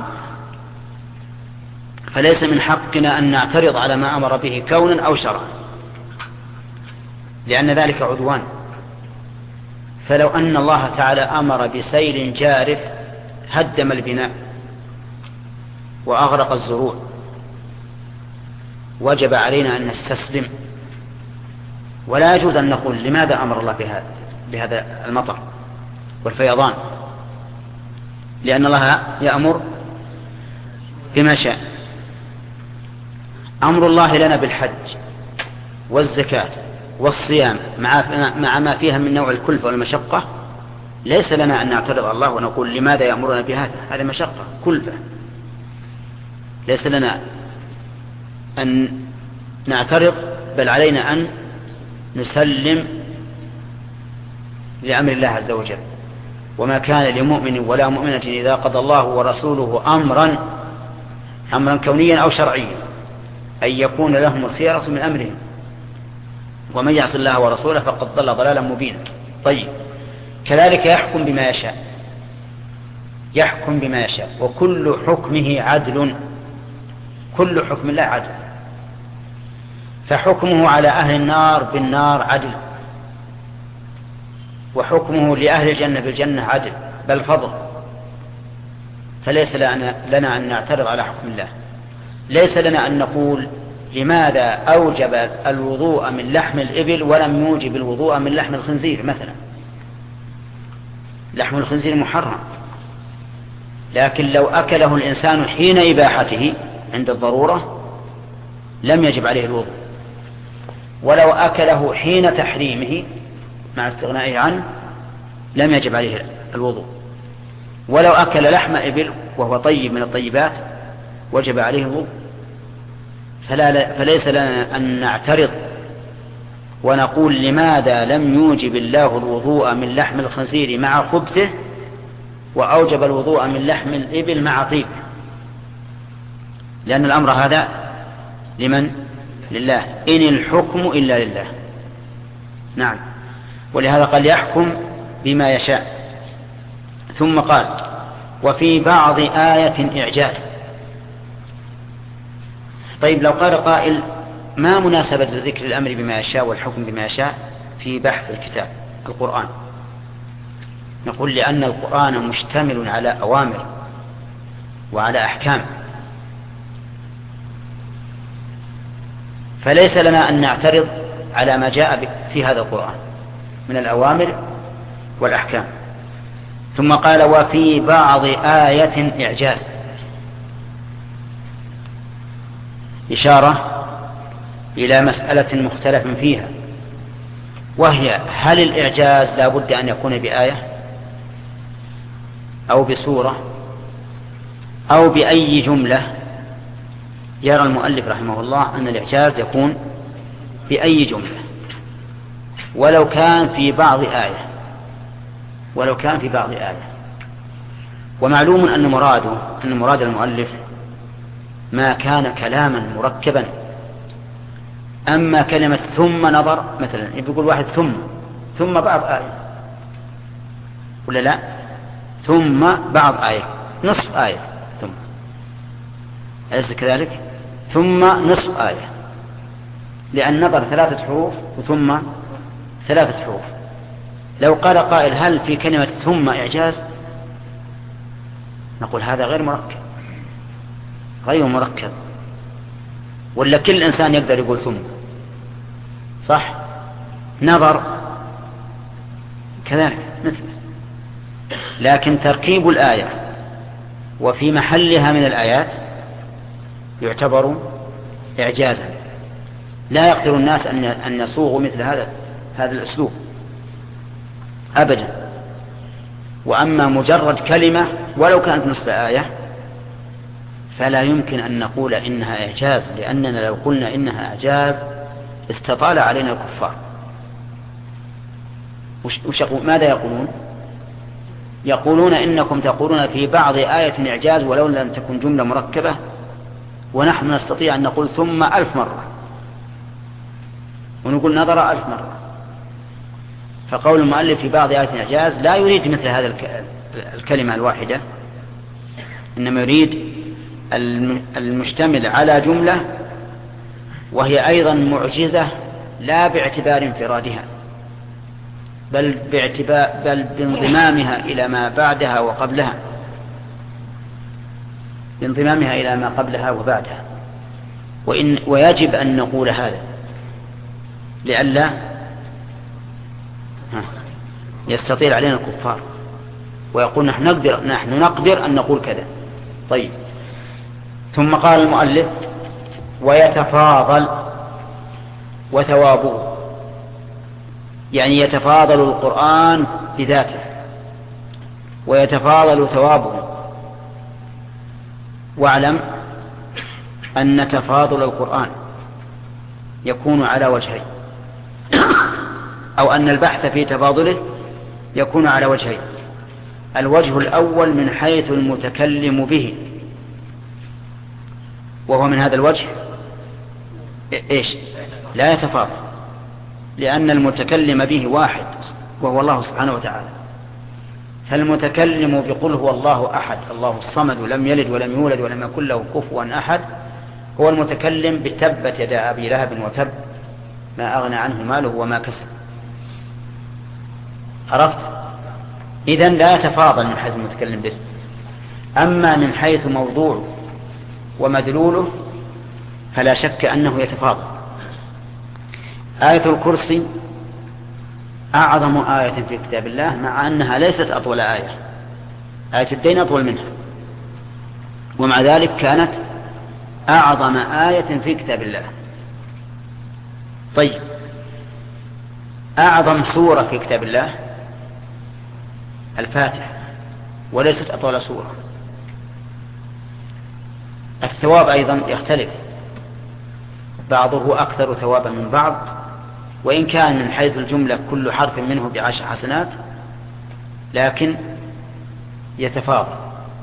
فليس من حقنا أن نعترض على ما أمر به كونا أو شرعا، لأن ذلك عدوان. فلو أن الله تعالى أمر بسيل جارف هدم البناء وأغرق الزروع، وجب علينا أن نستسلم، ولا يجوز أن نقول لماذا أمر الله بهذا, بهذا المطر والفيضان، لأن الله يأمر بما شاء. أمر الله لنا بالحج والزكاة والصيام مع ما فيها من نوع الكلفة والمشقة، ليس لنا أن نعترض على الله ونقول لماذا يأمرنا بهذا، هذا مشقة كلفة. ليس لنا أن نعترض، بل علينا أن نسلم لأمر الله عز وجل. وما كان لمؤمن ولا مؤمنة إذا قضى الله ورسوله أمرا أمرا كونيا أو شرعيا أن يكون لهم الخيرة من أمرهم، ومن يعص الله ورسوله فقد ضل ضلالا مبينا. طيب، كذلك يحكم بما يشاء، يحكم بما يشاء، وكل حكمه عدل، كل حكم الله عدل. فحكمه على أهل النار بالنار عدل، وحكمه لأهل الجنة بالجنة عدل، بل فضل. فليس لنا أن نعترض على حكم الله. ليس لنا أن نقول لماذا أوجب الوضوء من لحم الإبل ولم يوجب الوضوء من لحم الخنزير مثلا. لحم الخنزير محرم، لكن لو أكله الإنسان حين إباحته عند الضرورة لم يجب عليه الوضوء، ولو أكله حين تحريمه مع استغنائه عنه لم يجب عليه الوضوء، ولو أكل لحم إبل وهو طيب من الطيبات وجب عليه الوضوء. فلا فليس لنا أن نعترض ونقول لماذا لم يوجب الله الوضوء من لحم الخنزير مع خبثه وأوجب الوضوء من لحم الإبل مع طيبه؟ لأن الأمر هذا لمن؟ لله، إن الحكم إلا لله. نعم، ولهذا قال يحكم بما يشاء. ثم قال وفي بعض آية إعجاز. طيب لو قال قائل ما مناسبة ذكر الأمر بما يشاء والحكم بما يشاء في بحث الكتاب القرآن؟ نقول لأن القرآن مشتمل على أوامر وعلى أحكام، فليس لنا أن نعترض على ما جاء في هذا القرآن من الأوامر والأحكام. ثم قال وفي بعض آية إعجاز، إشارة إلى مسألة مختلف فيها، وهي هل الإعجاز لا بد أن يكون بآية أو بسورة أو بأي جملة؟ يرى المؤلف رحمه الله أن الإعجاز يكون بأي جملة ولو كان في بعض آية ولو كان في بعض آية. ومعلوم أن مراده أن مراد المؤلف ما كان كلاما مركبا. أما كلمة ثم نظر مثلا يقول واحد ثم ثم بعض آية ولا لا؟ ثم بعض آية نصف آية ثم أليس كذلك؟ ثم نصف آية، لأن نظر ثلاثة حروف وثم ثلاثة حروف. لو قال قائل هل في كلمة ثم إعجاز؟ نقول هذا غير مركب غير مركب، ولا كل إنسان يقدر يقول ثم صح؟ نظر كذلك مثل. لكن تركيب الآية وفي محلها من الآيات يعتبر إعجازا، لا يقدر الناس أن يصوغوا مثل هذا هذا الأسلوب أبدا. وأما مجرد كلمة ولو كانت نصف آية فلا يمكن أن نقول إنها إعجاز، لأننا لو قلنا إنها إعجاز استطال علينا الكفار. وش يقول؟ ماذا يقولون؟ يقولون إنكم تقولون في بعض آية إعجاز ولو لم تكن جملة مركبة، ونحن نستطيع أن نقول ثم ألف مرة ونقول نظر ألف مرة. فقول المؤلف في بعض آية إعجاز لا يريد مثل هذا الكلمة الواحدة، إنما يريد المشتمل على جملة وهي أيضا معجزة لا باعتبار انفرادها بل باعتبار بل بانضمامها إلى ما بعدها وقبلها بانضمامها إلى ما قبلها وبعدها. وإن ويجب أن نقول هذا لئلا يستطيل علينا الكفار ويقول نحن نقدر, نحن نقدر أن نقول كذا. طيب ثم قال المؤلف ويتفاضل وثوابه، يعني يتفاضل القرآن بذاته ويتفاضل ثوابه. واعلم أن تفاضل القرآن يكون على وجهين، أو أن البحث في تفاضله يكون على وجهين. الوجه الأول من حيث المتكلم به، وهو من هذا الوجه إيش؟ لا يتفاضل، لأن المتكلم به واحد وهو الله سبحانه وتعالى. فالمتكلم بقول هو الله أحد الله الصمد لم يلد ولم يولد ولم يكن له كفوا أحد هو المتكلم بتبت يدا أبي لهب وتب ما أغنى عنه ماله وما كسب. عرفت؟ إذن لا يتفاضل من حيث المتكلم به. أما من حيث موضوع ومدلوله فلا شك أنه يتفاضل. آية الكرسي أعظم آية في كتاب الله، مع أنها ليست أطول آية. آية الدين أطول منها، ومع ذلك كانت أعظم آية في كتاب الله. طيب أعظم سورة في كتاب الله الفاتحة، وليست أطول سورة. الثواب أيضا يختلف، بعضه أكثر ثوابا من بعض وإن كان من حيث الجملة كل حرف منه بعشر حسنات لكن يتفاضل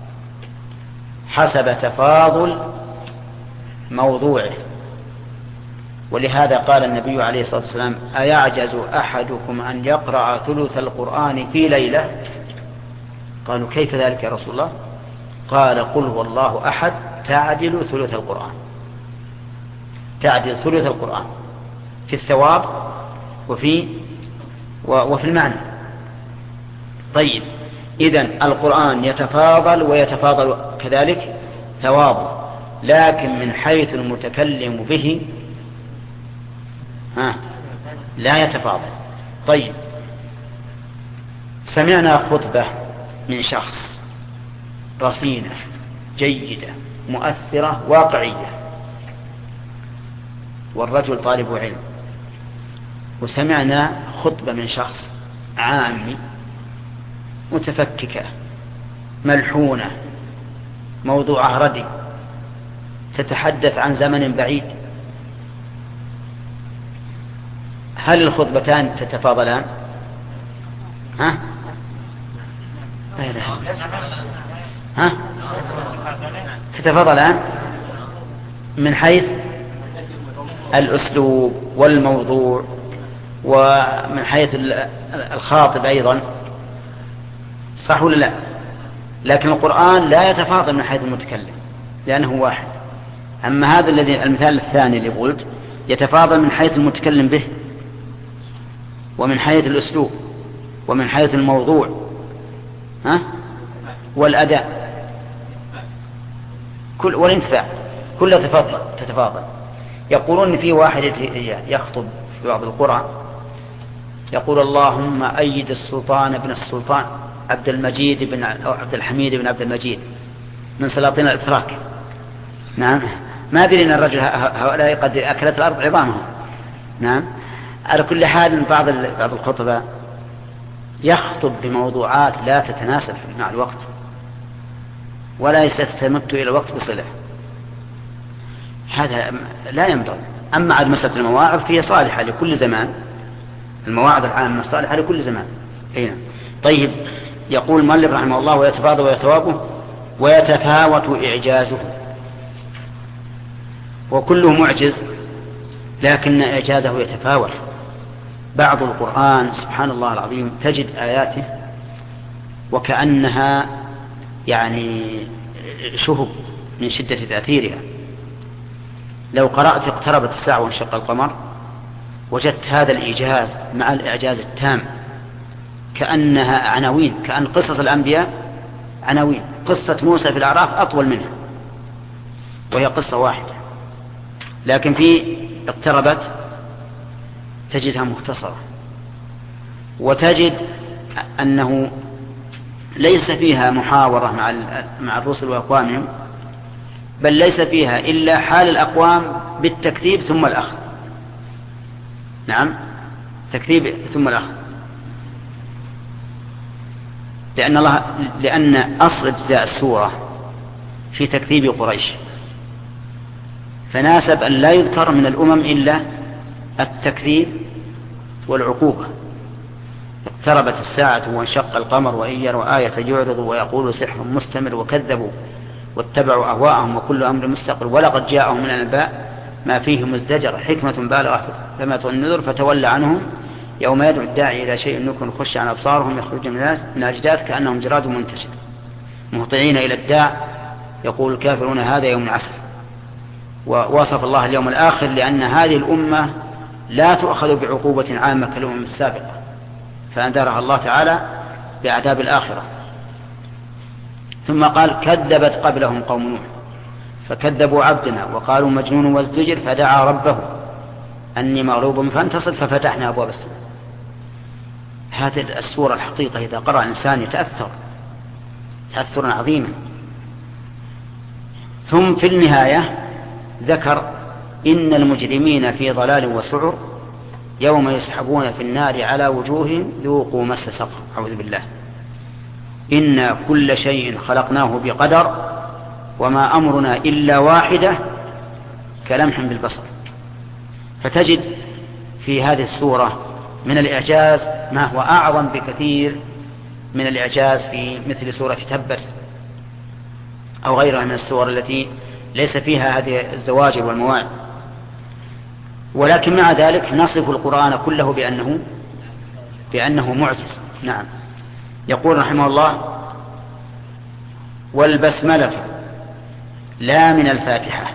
حسب تفاضل موضوعه. ولهذا قال النبي عليه الصلاة والسلام: أيعجز أحدكم أن يقرأ ثلث القرآن في ليلة؟ قالوا: كيف ذلك يا رسول الله؟ قال: قل هو الله أحد تعدل ثلث القرآن، تعدل ثلث القرآن في الثواب وفي وفي المعنى. طيب، إذن القرآن يتفاضل ويتفاضل كذلك ثوابه، لكن من حيث المتكلم به ها لا يتفاضل. طيب، سمعنا خطبة من شخص رصينة جيدة مؤثرة واقعية، والرجل طالب علم، وسمعنا خطبة من شخص عامي متفككة ملحونة موضوعها ردي تتحدث عن زمن بعيد، هل الخطبتان تتفاضلان؟ ها؟ ها؟ تتفاضلان من حيث الأسلوب والموضوع ومن حيث الخاطب أيضا، صح ولا لا؟ لكن القرآن لا يتفاضل من حيث المتكلم لأنه واحد. أما هذا الذي المثال الثاني اللي قلت يتفاضل من حيث المتكلم به ومن حيث الأسلوب ومن حيث الموضوع ها؟ والأداء كل والانتفاع كلها تتفاضل تتفاضل. يقولون في واحد يخطب في بعض القرى يقول: اللهم أيد السلطان ابن السلطان عبد المجيد بن أو عبد الحميد بن عبد المجيد من سلاطين الإتراك. نعم، ما أدري أن الرجل هؤلاء قد أكلت الأرض عظامهم. نعم، على كل حال بعض بعض الخطبة يخطب بموضوعات لا تتناسب مع الوقت ولا يستمت إلى الوقت بصلة، هذا لا ينبغي. أما عاد مسألة المواعظ فهي صالحة لكل زمان، المواعظ العامة صالحة لكل زمان. هنا طيب، يقول المؤلف رحمه الله: ويتفاضل ويتوابه ويتفاوت إعجازه، وكله معجز لكن إعجازه يتفاوت. بعض القرآن سبحان الله العظيم تجد آياته وكأنها يعني شهب من شدة تأثيرها. لو قرأت اقتربت الساعة وانشق القمر وجدت هذا الإيجاز مع الإعجاز التام كأنها عناوين، كأن قصص الأنبياء عناوين. قصة موسى في الأعراف أطول منها وهي قصة واحدة، لكن في اقتربت تجدها مختصرة، وتجد أنه ليس فيها محاورة مع مع الرسل وأقوامهم، بل ليس فيها إلا حال الأقوام بالتكذيب ثم الأخذ. نعم، تكذيب ثم الأخذ، لأن الله لأن أصل ابتداء السورة في تكذيب قريش، فناسب أن لا يذكر من الأمم إلا التكذيب والعقوبة. اقتربت الساعة وانشق القمر وإن يروا آية يعرضوا ويقولوا سحر مستمر وكذبوا واتبعوا أهواءهم وكل أمر مستقر ولقد جاءهم من الأنباء ما فيه مزدجر حكمة بالغة فما تغني النذر فتولى عنهم يوم يدعو الداعي إلى شيء نكر خش عن أبصارهم يخرجون من الأجداث كأنهم جراد منتشر مهطعين إلى الداع يقول الكافرون هذا يوم عسر. ووصف الله اليوم الآخر لأن هذه الأمة لا تؤخذ بعقوبة عامة كالأمم السابقة، فأنذرها الله تعالى بعذاب الآخرة. ثم قال كذبت قبلهم قوم نوح فكذبوا عبدنا وقالوا مجنون وازدجر فدعا ربه أني مغلوب فانتصر ففتحنا أبواب السماء. هذه السورة الحقيقة إذا قرأ الإنسان يتأثر تأثرا عظيما. ثم في النهاية ذكر إن المجرمين في ضلال وسعر يوم يسحبون في النار على وجوههم ذوقوا مس سقر. أعوذ بالله. إن كل شيء خلقناه بقدر وما أمرنا إلا واحدة كلمح بالبصر. فتجد في هذه السورة من الإعجاز ما هو أعظم بكثير من الإعجاز في مثل سورة تبت أو غيرها من السور التي ليس فيها هذه الزواجر والمواعظ. ولكن مع ذلك نصف القرآن كله بأنه بأنه معجز. نعم. يقول رحمه الله: والبسملة لا من الفاتحة.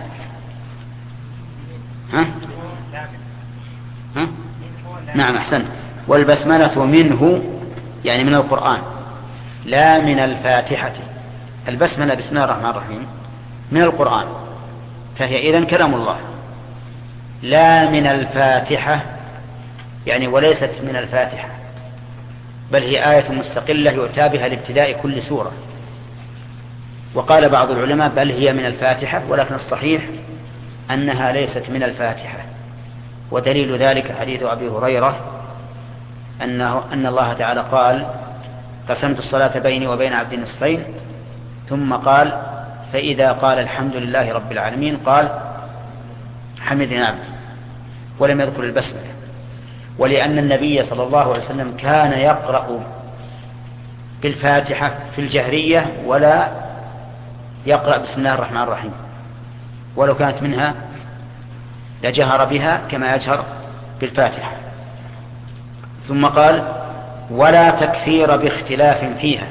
ها؟ ها؟ نعم أحسن. والبسملة منه يعني من القرآن لا من الفاتحة. البسملة بسم الله الرحمن الرحيم من القرآن، فهي إذن كلام الله. لا من الفاتحة يعني وليست من الفاتحة، بل هي آية مستقلة يؤتى بها لابتداء كل سورة. وقال بعض العلماء بل هي من الفاتحة، ولكن الصحيح أنها ليست من الفاتحة. ودليل ذلك حديث أبي هريرة أنه أن الله تعالى قال: قسمت الصلاة بيني وبين عبدي نصفين، ثم قال: فإذا قال الحمد لله رب العالمين قال حمدني عبدي، ولم يذكر البسملة. ولأن النبي صلى الله عليه وسلم كان يقرأ بالفاتحة في الجهرية ولا يقرأ بسم الله الرحمن الرحيم، ولو كانت منها لجهر بها كما يجهر بالفاتحة. ثم قال: ولا تكفير باختلاف فيها،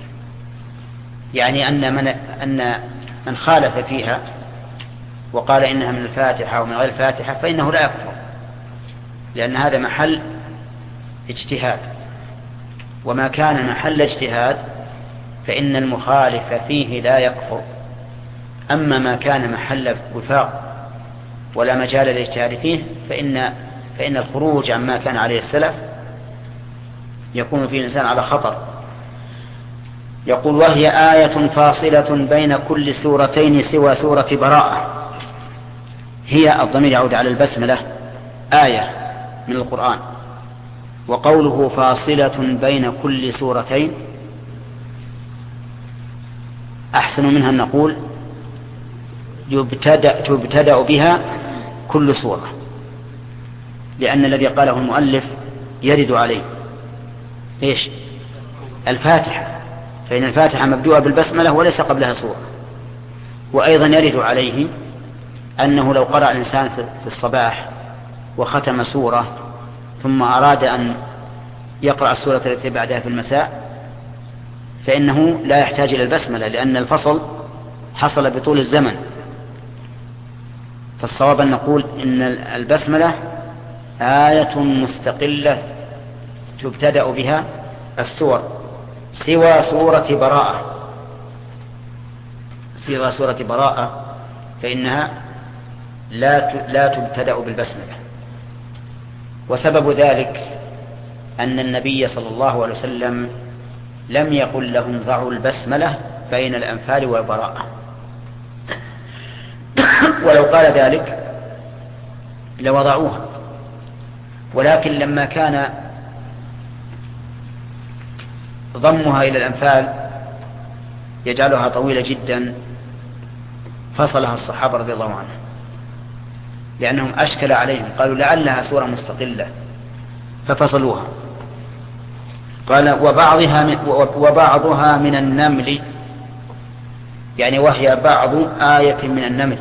يعني أن من, أن من خالف فيها وقال إنها من الفاتحة ومن غير الفاتحة فإنه لا يكفر، لأن هذا محل اجتهاد، وما كان محل اجتهاد فإن المخالف فيه لا يكفر. أما ما كان محل وفاق ولا مجال للاجتهاد فيه فإن, فإن الخروج عما كان عليه السلف يكون فيه الإنسان على خطر. يقول: وهي آية فاصلة بين كل سورتين سوى سورة براءة. هي الضمير يعود على البسملة، آية من القرآن. وقوله فاصلة بين كل سورتين أحسن منها أن نقول يبتدأ, تبتدأ بها كل سورة، لأن الذي قاله المؤلف يرد عليه إيش؟ الفاتحة، فإن الفاتحة مبدوءة بالبسملة وليس قبلها سورة. وأيضا يرد عليه أنه لو قرأ الإنسان في الصباح وختم سورة ثم أراد أن يقرأ السورة التي بعدها في المساء فإنه لا يحتاج إلى البسملة، لأن الفصل حصل بطول الزمن. فالصواب أن نقول إن البسملة آية مستقلة تبتدأ بها السور سوى سورة براءة. سوى سورة براءة فإنها لا لا تبتدأ بالبسملة. وسبب ذلك أن النبي صلى الله عليه وسلم لم يقل لهم ضعوا البسملة بين الأنفال والبراءة، ولو قال ذلك لوضعوها. ولكن لما كان ضمها إلى الأنفال يجعلها طويلة جدا فصلها الصحابة رضي الله عنهم، لأنهم أشكل عليهم، قالوا لعلها سورة مستقلة ففصلوها. قال: وبعضها من, وبعضها من النمل، يعني وهي بعض آية من النمل.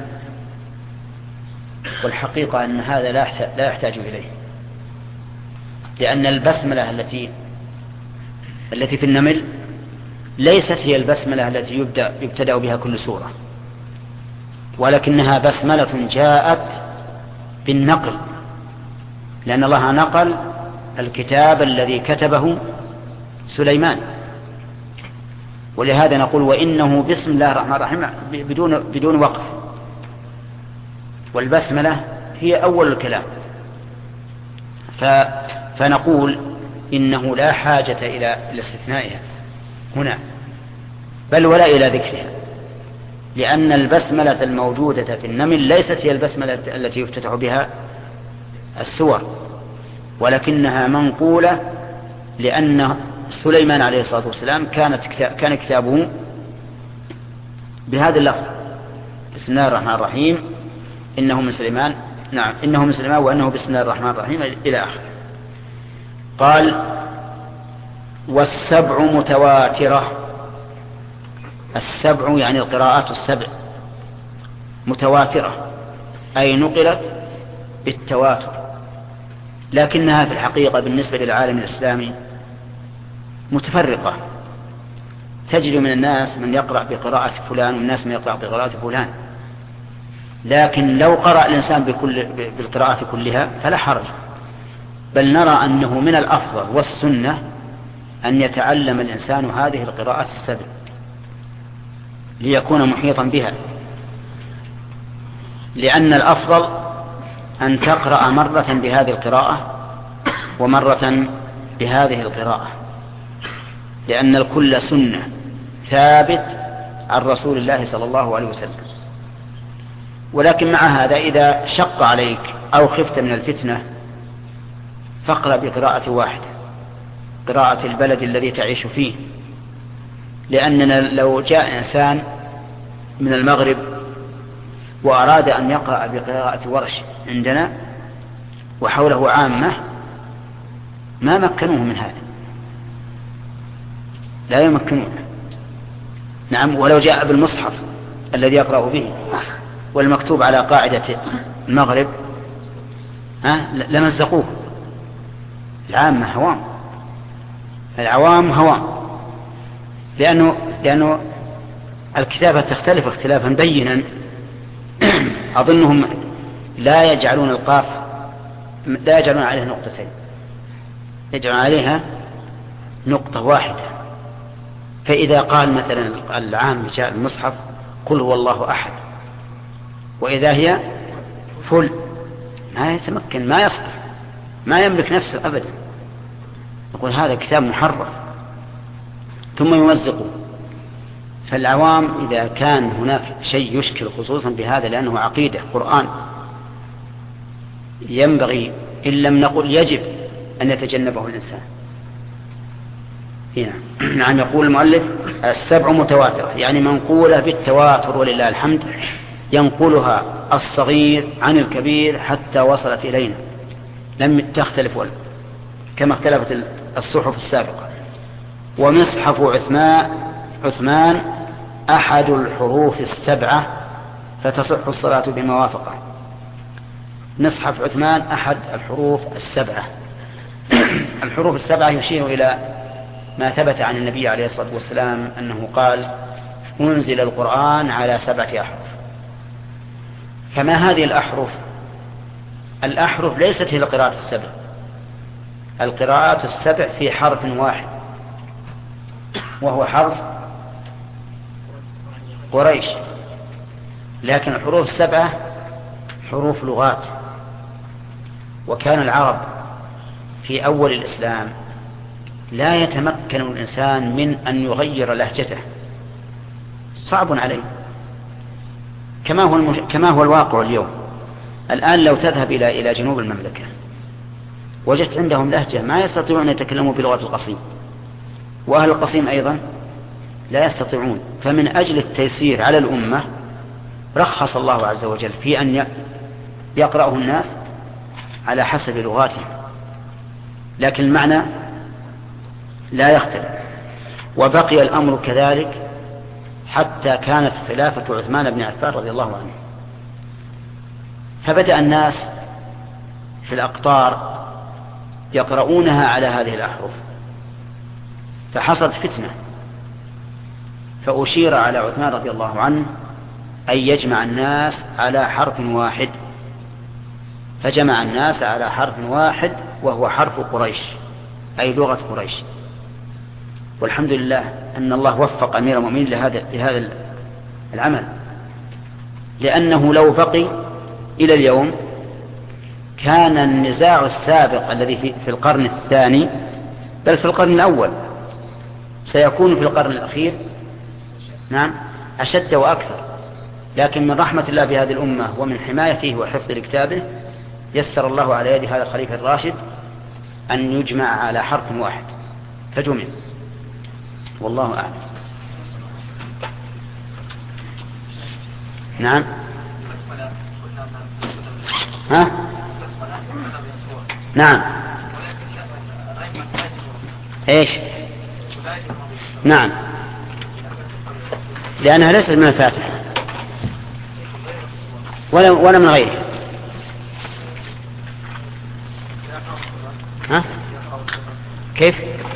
والحقيقة أن هذا لا يحتاج إليه، لأن البسملة التي التي في النمل ليست هي البسملة التي يبدأ يبتدأ بها كل سورة، ولكنها بسملة جاءت بالنقل، لأن الله نقل الكتاب الذي كتبه سليمان. ولهذا نقول: وإنه بسم الله الرحمن الرحيم بدون بدون وقف. والبسملة هي أول الكلام، فنقول إنه لا حاجة إلى استثنائها هنا بل ولا إلى ذكرها، لأن البسملة الموجودة في النمل ليست هي البسملة التي يفتتح بها السور، ولكنها منقولة، لأن سليمان عليه الصلاة والسلام كانت كان كتابه بهذا اللفظ: بسم الله الرحمن الرحيم إنه من سليمان نعم إنه من سليمان وأنه بسم الله الرحمن الرحيم إلى آخره. قال والسبع متواترة. السبع يعني القراءات السبع متواترة أي نقلت بالتواتر، لكنها في الحقيقة بالنسبة للعالم الإسلامي متفرقة. تجد من الناس من يقرأ بقراءة فلان والناس من يقرأ بقراءة فلان، لكن لو قرأ الإنسان بكل بالقراءة كلها فلا حرج، بل نرى أنه من الأفضل والسنة أن يتعلم الإنسان هذه القراءات السبع ليكون محيطا بها، لأن الأفضل أن تقرأ مرة بهذه القراءة ومرة بهذه القراءة، لأن الكل سنة ثابت عن رسول الله صلى الله عليه وسلم. ولكن مع هذا إذا شق عليك أو خفت من الفتنة فاقرأ بقراءة واحدة، قراءة البلد الذي تعيش فيه، لأننا لو جاء إنسان من المغرب وأراد أن يقرأ بقراءة ورش عندنا وحوله عامة ما مكنوه من هذا، لا يمكنونه. نعم، ولو جاء بالمصحف الذي يقرأ به والمكتوب على قاعدة المغرب ها لمزقوه. العامة هوام، العوام هوام، لأنه, لأنه الكتابة تختلف اختلافا بينا. أظنهم لا يجعلون القاف لا يجعلون عليها نقطتين، يجعلون عليها نقطة واحدة. فإذا قال مثلا العام جاء المصحف قل هو الله أحد، وإذا هي فل ما يتمكن، ما يصدر، ما يملك نفسه أبدا، يقول هذا كتاب محرف ثم يمزقه. فالعوام إذا كان هناك شيء يشكل خصوصا بهذا لأنه عقيدة قرآن ينبغي إن لم نقل يجب أن يتجنبه الإنسان. هنا نعم يقول المؤلف السبع متواترة يعني منقولة بالتواتر ولله الحمد، ينقلها الصغير عن الكبير حتى وصلت إلينا، لم تختلف ولا كما اختلفت الصحف السابقة. ومصحف عثمان عثمان أحد الحروف السبعة فتصح الصلاة بموافقة. مصحف عثمان أحد الحروف السبعة. الحروف السبعة يشير إلى ما ثبت عن النبي عليه الصلاة والسلام أنه قال أنزل القرآن على سبعة أحرف. فما هذه الأحرف؟ الأحرف ليست هي القراءات السبع، القراءات السبع في حرف واحد وهو حرف قريش، لكن الحروف السبعة حروف لغات. وكان العرب في أول الإسلام لا يتمكن الإنسان من أن يغير لهجته، صعب عليه، كما هو, المج... كما هو الواقع اليوم. الآن لو تذهب إلى إلى جنوب المملكة وجدت عندهم لهجة ما يستطيعون أن يتكلموا بلغة القصيم، وأهل القصيم أيضا لا يستطيعون. فمن أجل التيسير على الأمة رخص الله عز وجل في أن يقرأه الناس على حسب لغاتهم، لكن المعنى لا يختلف. وبقي الأمر كذلك حتى كانت خلافة عثمان بن عفان رضي الله عنه، فبدأ الناس في الأقطار يقرؤونها على هذه الأحرف، فحصلت فتنة، فأشير على عثمان رضي الله عنه أن يجمع الناس على حرف واحد، فجمع الناس على حرف واحد وهو حرف قريش أي لغة قريش. والحمد لله أن الله وفق أمير المؤمنين لهذا لهذا العمل، لأنه لو بقي إلى اليوم كان النزاع السابق الذي في, في القرن الثاني بل في القرن الأول سيكون في القرن الأخير نعم أشد وأكثر. لكن من رحمة الله بهذه الأمة ومن حمايته وحفظ لكتابه يسر الله على يد هذا الخليفة الراشد أن يجمع على حرف واحد فجمع، والله أعلم. نعم ها؟ نعم. ايش؟ نعم، لأنها ليست من الفاتحة ولا ولا من غيره. ها؟ كيف؟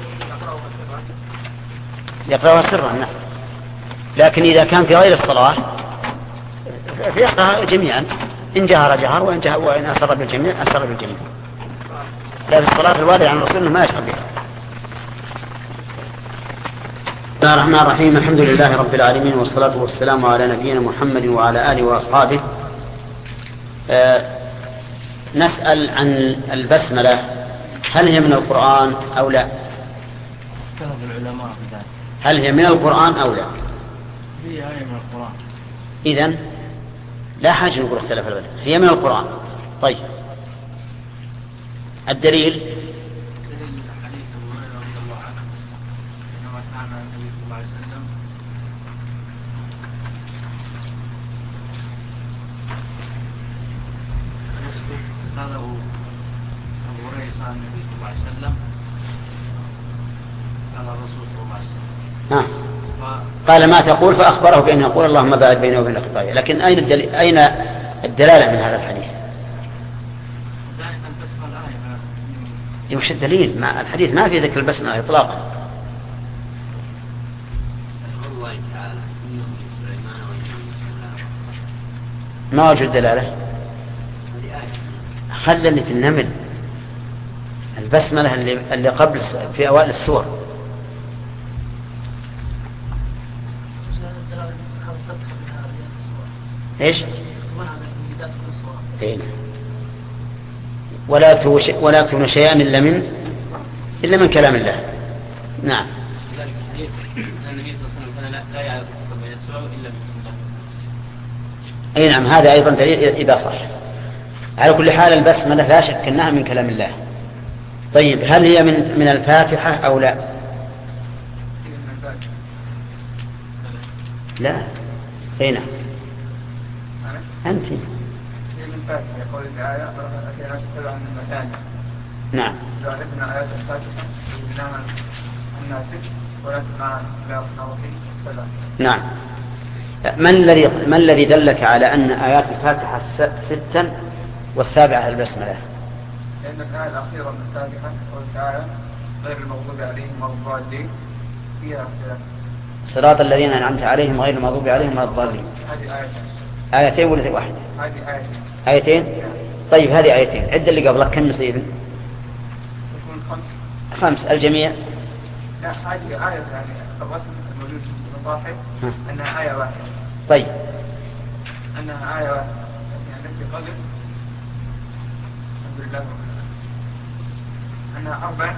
يقرأها سرا. نعم، لكن إذا كان في غير الصلاة فيقرأها جميعا، إن جهر جهر وإن, جهر وإن أسر بالجميع أسر بالجميع. لا في الصلاة الواردة عن رسول الله ما يشرب بها. بسم الله الرحمن الرحيم. الحمد لله رب العالمين، والصلاة والسلام على نبينا محمد وعلى آله وأصحابه. أه نسأل عن البسملة، هل هي من القرآن أو لا؟ هل هي من القرآن أو لا؟ هي آية من القرآن. إذن لا حاجة نقول اختلف العلماء، هي من القرآن. طيب، الدليل دليل حديث أبو هريرة رضي الله عنه إنما كان النبي صلى الله عليه وسلم يسكت سأله أبو هريرة سأل النبي صلى الله عليه وسلم سأل الرسول صلى الله عليه وسلم آه. قال ما تقول، فأخبره بأن يقول اللهم باعد بينه وبين خطاياي. لكن أين الدليل؟ أين الدلالة من هذا الحديث؟ وش الدليل؟ مع الحديث ما في ذكر البسملة إطلاقا. ما وجه الدلالة؟ خلني في النمل البسملة اللي, اللي قبل في أوائل السور. ايش؟ إيه؟ ولا توش... ولا يكتبون شيئا الا من الا من كلام الله. نعم. النبي صلى الله عليه وسلم لا يعرف بين السور الا بسم الله. اي نعم، هذا ايضا دليل اذا صح. على كل حال البسملة لا شك انها من كلام الله. طيب، هل هي من من الفاتحة او لا؟ لا. اي نعم. أنت يقول الآية أتينا تتبع من المثاني. نعم. جعلتنا آيات الفاتحة ومنها الناسك ولكن مع بسم الله الرحمن الرحيم والسلام. نعم. من الذي من الذي دلك على أن آيات الفاتحة ستا والسابعة البسملة؟ لأن الآية الأخيرة من الفاتحة والآية غير المغضوب عليهم ولا الضالين فيها اختلاف. صراط الذين أنعمت عليهم غير المغضوب عليهم ولا الضالين. هذه آية. آيتين ولا واحدة؟ هذه آيتين. آيتين؟ طيب، هذه آيتين. عد اللي قبلك كم سيدنا؟ تكون خمس. خمس الجميع؟ لا، هذه آية يعني الرسم الموجود في المصاحف أنها آية واحدة. طيب. أنها آية واحدة يعني في قدر الحمد لله أنها أربع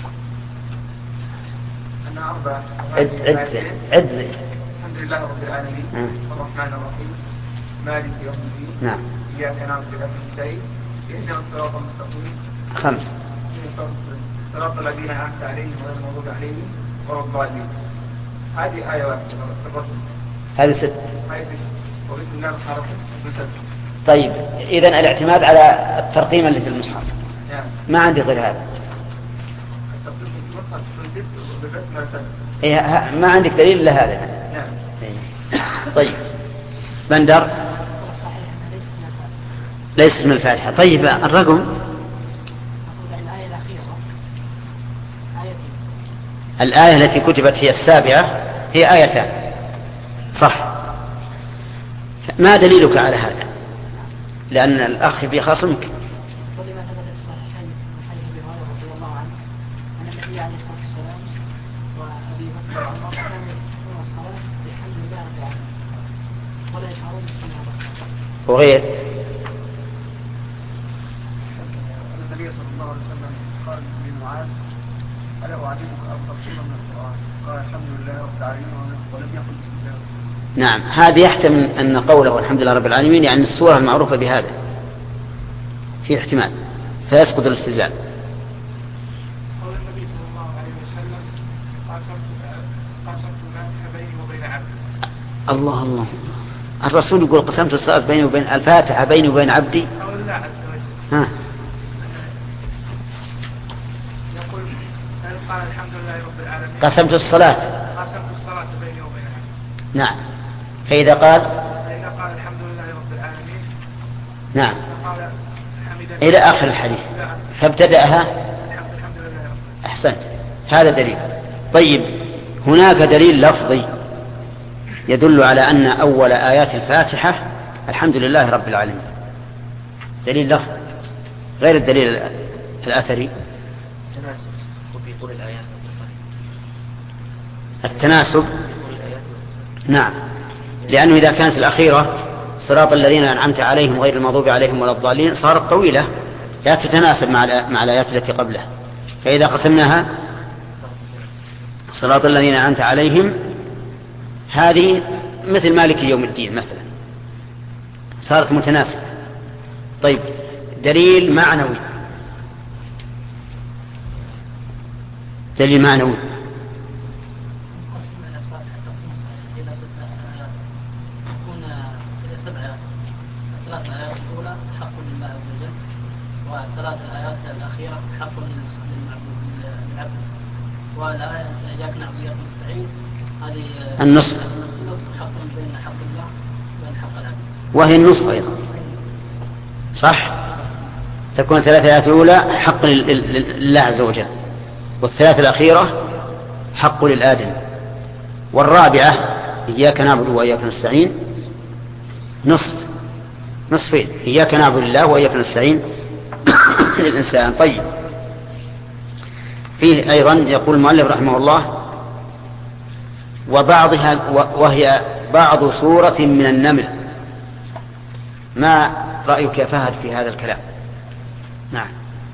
أنها أربع عد عد عد الحمد لله رب العالمين الرحمن الرحيم مالك يوم الدين. نعم. إياك نعبد وإياك نستعين اهدنا الصراط المستقيم. خمس. صراط الذين أنعمت عليهم غير المغضوب عليهم ولا الضالين. هذه آية واحدة في الرسم. هذه ست. هذه ست. وبسم الله الرحمن الرحيم. طيب، إذن الاعتماد على الترقيم اللي في المصحف. نعم. ما عندي غير هذا. الترقيم في المصحف ست وبالبسملة ست. إيه، ما عندك دليل إلا هذا. نعم. إيه. طيب، بندر. ليس من الفاتحة. طيب، الرقم الآية التي كتبت هي السابعة هي آيتان صح. ما دليلك على هذا؟ لأن الأخ بيخاصمك. وغير النبي صلى الله عليه وسلم قال لمعاذ ألا أعجبك أفضل سورة من القرآن؟ قال الحمد لله رب العالمين ولم يقل بسم الله. نعم، هذا يحتمل أن قوله الحمد لله رب العالمين يعني السورة المعروفة بهذا، في احتمال فيسقط الاستدلال. قال النبي صلى الله عليه وسلم قسمت الفاتحة بيني وبين عبدي. الله الله، الرسول يقول قسمت الصلاة بيني وبين الفاتحة بيني وبين عبدي. أو الله عز وجل. ها. يقول قال الحمد لله رب العالمين قسمت الصلاة قسمت الصلاة بيني وبينها. نعم. فإذا قال فإذا قال الحمد لله رب العالمين نعم فقال حمدني إلى آخر الحديث فابتدأها الحمد الحمد لله رب. أحسنت، هذا دليل. طيب، هناك دليل لفظي يدل على أن أول آيات الفاتحة الحمد لله رب العالمين، دليل لفظ غير الدليل الأثري. التناسب وفي طول الآيات التناسب نعم، لأنه إذا كانت الأخيرة صراط الذين أنعمت عليهم غير المغضوب عليهم ولا الضالين صارت طويلة لا تتناسب مع مع الآيات التي قبلها. فإذا قسمناها صراط الذين أنعمت عليهم هذه مثل مالك يوم الدين مثلا، صارت متناسبة. طيب، دليل معنوي، دليل معنوي الثلاث الآيات الأولى حق لله عز وجل، والثلاث الآيات الأخيرة حق للعبد، والآية إياك نعبد وإياك نستعين هذه النصف حق بين حق الله وبين حق العبد، وهي النصف أيضا صح. تكون الثلاث آيات الأولى حق لله عز وجل، والثلاث الأخيرة حق للآدم، والرابعة إياك نعبد وإياك نستعين نصف نصفين، إياك نعبد الله وإياك نستعين للإنسان. طيب، فيه أيضا يقول المؤلف رحمه الله وبعضها وهي بعض سورة من النمل. ما رأيك يا فهد في هذا الكلام؟ نعم.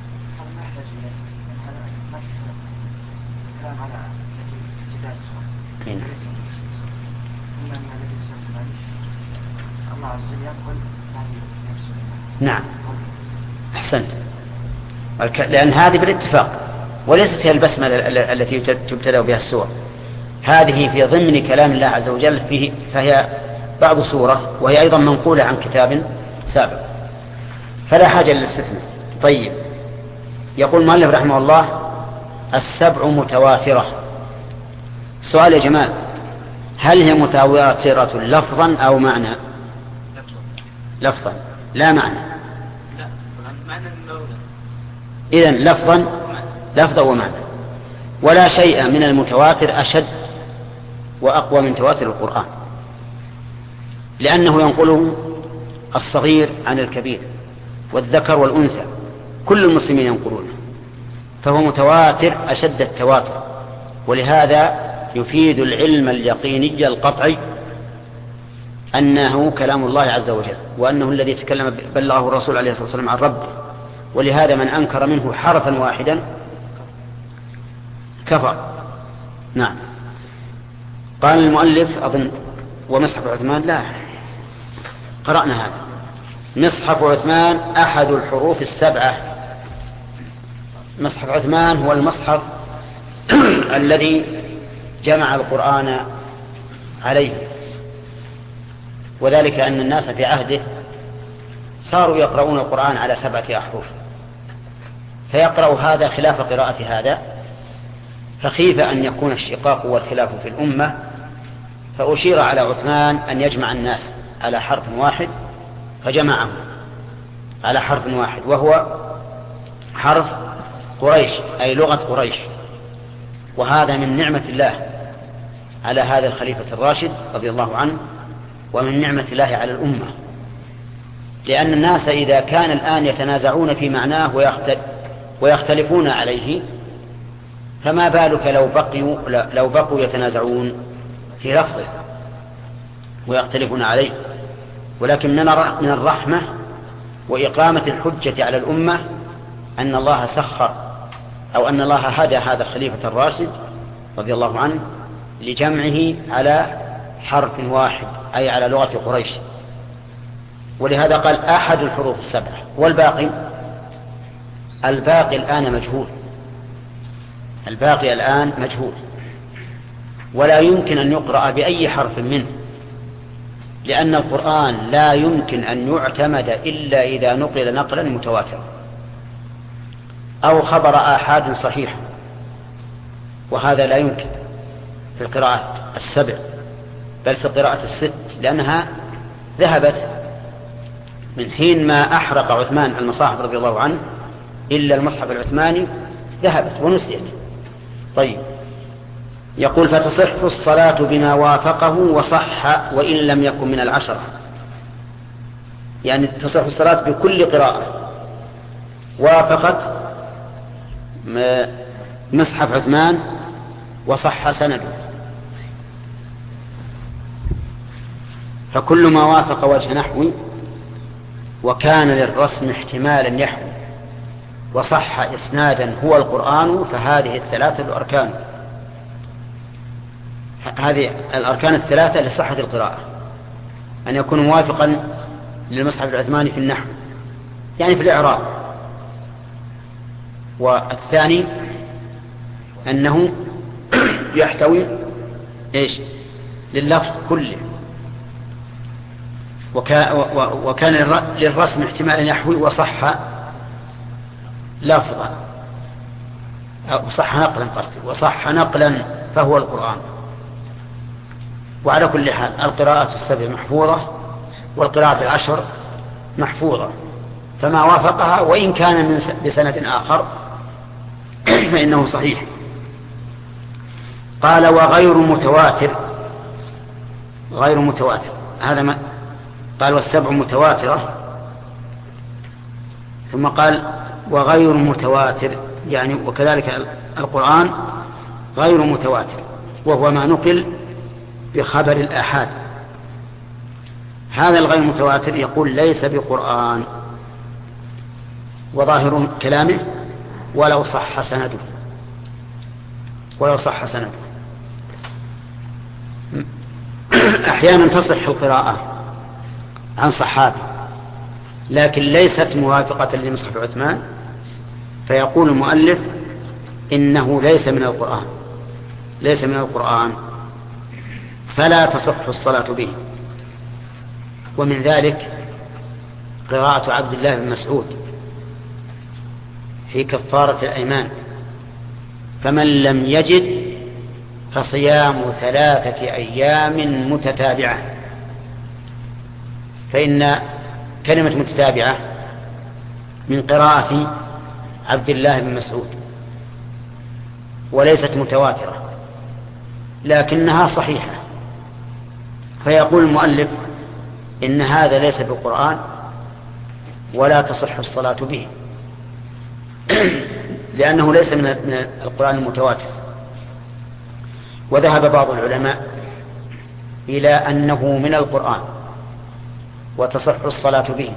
نعم أحسنت، لأن هذه بالاتفاق وليست هي البسمة التي تبتدأ بها السور، هذه في ضمن كلام الله عز وجل فيه، فهي بعض سورة وهي أيضا منقولة عن كتاب سابق فلا حاجة للاستثناء. طيب، يقول المؤلف رحمه الله السبع متواترة. سؤال يا جمال، هل هي متواترة لفظا أو معنى؟ لفظا لا معنى. إذن لفظا لفظا ومعنى، ولا شيء من المتواتر أشد وأقوى من تواتر القرآن، لأنه ينقله الصغير عن الكبير والذكر والأنثى، كل المسلمين ينقلونه، فهو متواتر أشد التواتر. ولهذا يفيد العلم اليقيني القطعي أنه كلام الله عز وجل، وأنه الذي تكلم بلغه الرسول عليه الصلاة والسلام عن ربه. ولهذا من أنكر منه حرفا واحدا كفر. نعم. قال المؤلف أظن ومصحف عثمان، لا قرأنا هذا، مصحف عثمان أحد الحروف السبعة. مصحف عثمان هو المصحف الذي جمع القرآن عليه، وذلك أن الناس في عهده صاروا يقرؤون القرآن على سبعة أحرف، فيقرأ هذا خلاف قراءة هذا، فخيف أن يكون الشقاق والخلاف في الأمة، فأشير على عثمان أن يجمع الناس على حرف واحد، فجمعهم على حرف واحد وهو حرف قريش، أي لغة قريش. وهذا من نعمة الله على هذا الخليفة الراشد رضي الله عنه، ومن نعمة الله على الأمة، لأن الناس إذا كان الآن يتنازعون في معناه ويختلفون عليه، فما بالك لو بقوا, لو بقوا يتنازعون في لفظه ويختلفون عليه. ولكن من الرحمة وإقامة الحجة على الأمة أن الله سخر أو أن الله هدى هذا الخليفة الراشد رضي الله عنه لجمعه على حرف واحد، أي على لغة قريش. ولهذا قال أحد الحروف السبعة، والباقي الباقي الآن مجهول، الباقي الآن مجهول، ولا يمكن أن يقرأ بأي حرف منه، لأن القرآن لا يمكن أن يعتمد إلا إذا نقل نقلا متواترا أو خبر آحاد صحيح، وهذا لا يمكن في القراءة السبع بل في القراءة الست، لأنها ذهبت من حين ما أحرق عثمان المصاحف رضي الله عنه إلا المصحف العثماني ذهبت ونسيت. طيب، يقول فتصح الصلاة بما وافقه وصح وإن لم يكن من العشرة، يعني تصح الصلاة بكل قراءة وافقت مصحف عثمان وصح سنده، فكل ما وافق وجه نحوي وكان للرسم احتمالا يحوي وصح إسنادا هو القرآن فهذه الثلاثة الأركان، هذه الأركان الثلاثة لصحة القراءة، أن يكون موافقا للمصحف العثماني في النحو يعني في الإعراب، والثاني أنه يحتوي إيش لللفظ كله، وكان للرسم احتمال يحوي وصح لفظا أو صح نقلا قصدي وصح نقلا فهو القرآن. وعلى كل حال القراءة السبع محفوظة والقراءة العشر محفوظة، فما وافقها وإن كان من بسند آخر فإنه صحيح. قال وغير متواتر، غير متواتر هذا ما قال والسبع متواترة، ثم قال وغير متواتر يعني وكذلك القرآن غير متواتر، وهو ما نقل بخبر الآحاد. هذا الغير متواتر يقول ليس بقرآن، وظاهر كلامه ولو صح سنده، ولو صح سنده. أحيانا تصح القراءة عن صحابي لكن ليست موافقة لمصحف عثمان، فيقول المؤلف إنه ليس من القرآن، ليس من القرآن فلا تصح الصلاة به. ومن ذلك قراءة عبد الله بن مسعود في كفارة الأيمان، فمن لم يجد فصيام ثلاثة أيام متتابعة، فإن كلمة متتابعة من قراءة عبد الله بن مسعود وليست متواترة لكنها صحيحة، فيقول المؤلف إن هذا ليس بالقرآن ولا تصح الصلاة به لأنه ليس من القرآن المتواتر. وذهب بعض العلماء إلى أنه من القرآن وتصح الصلاة به،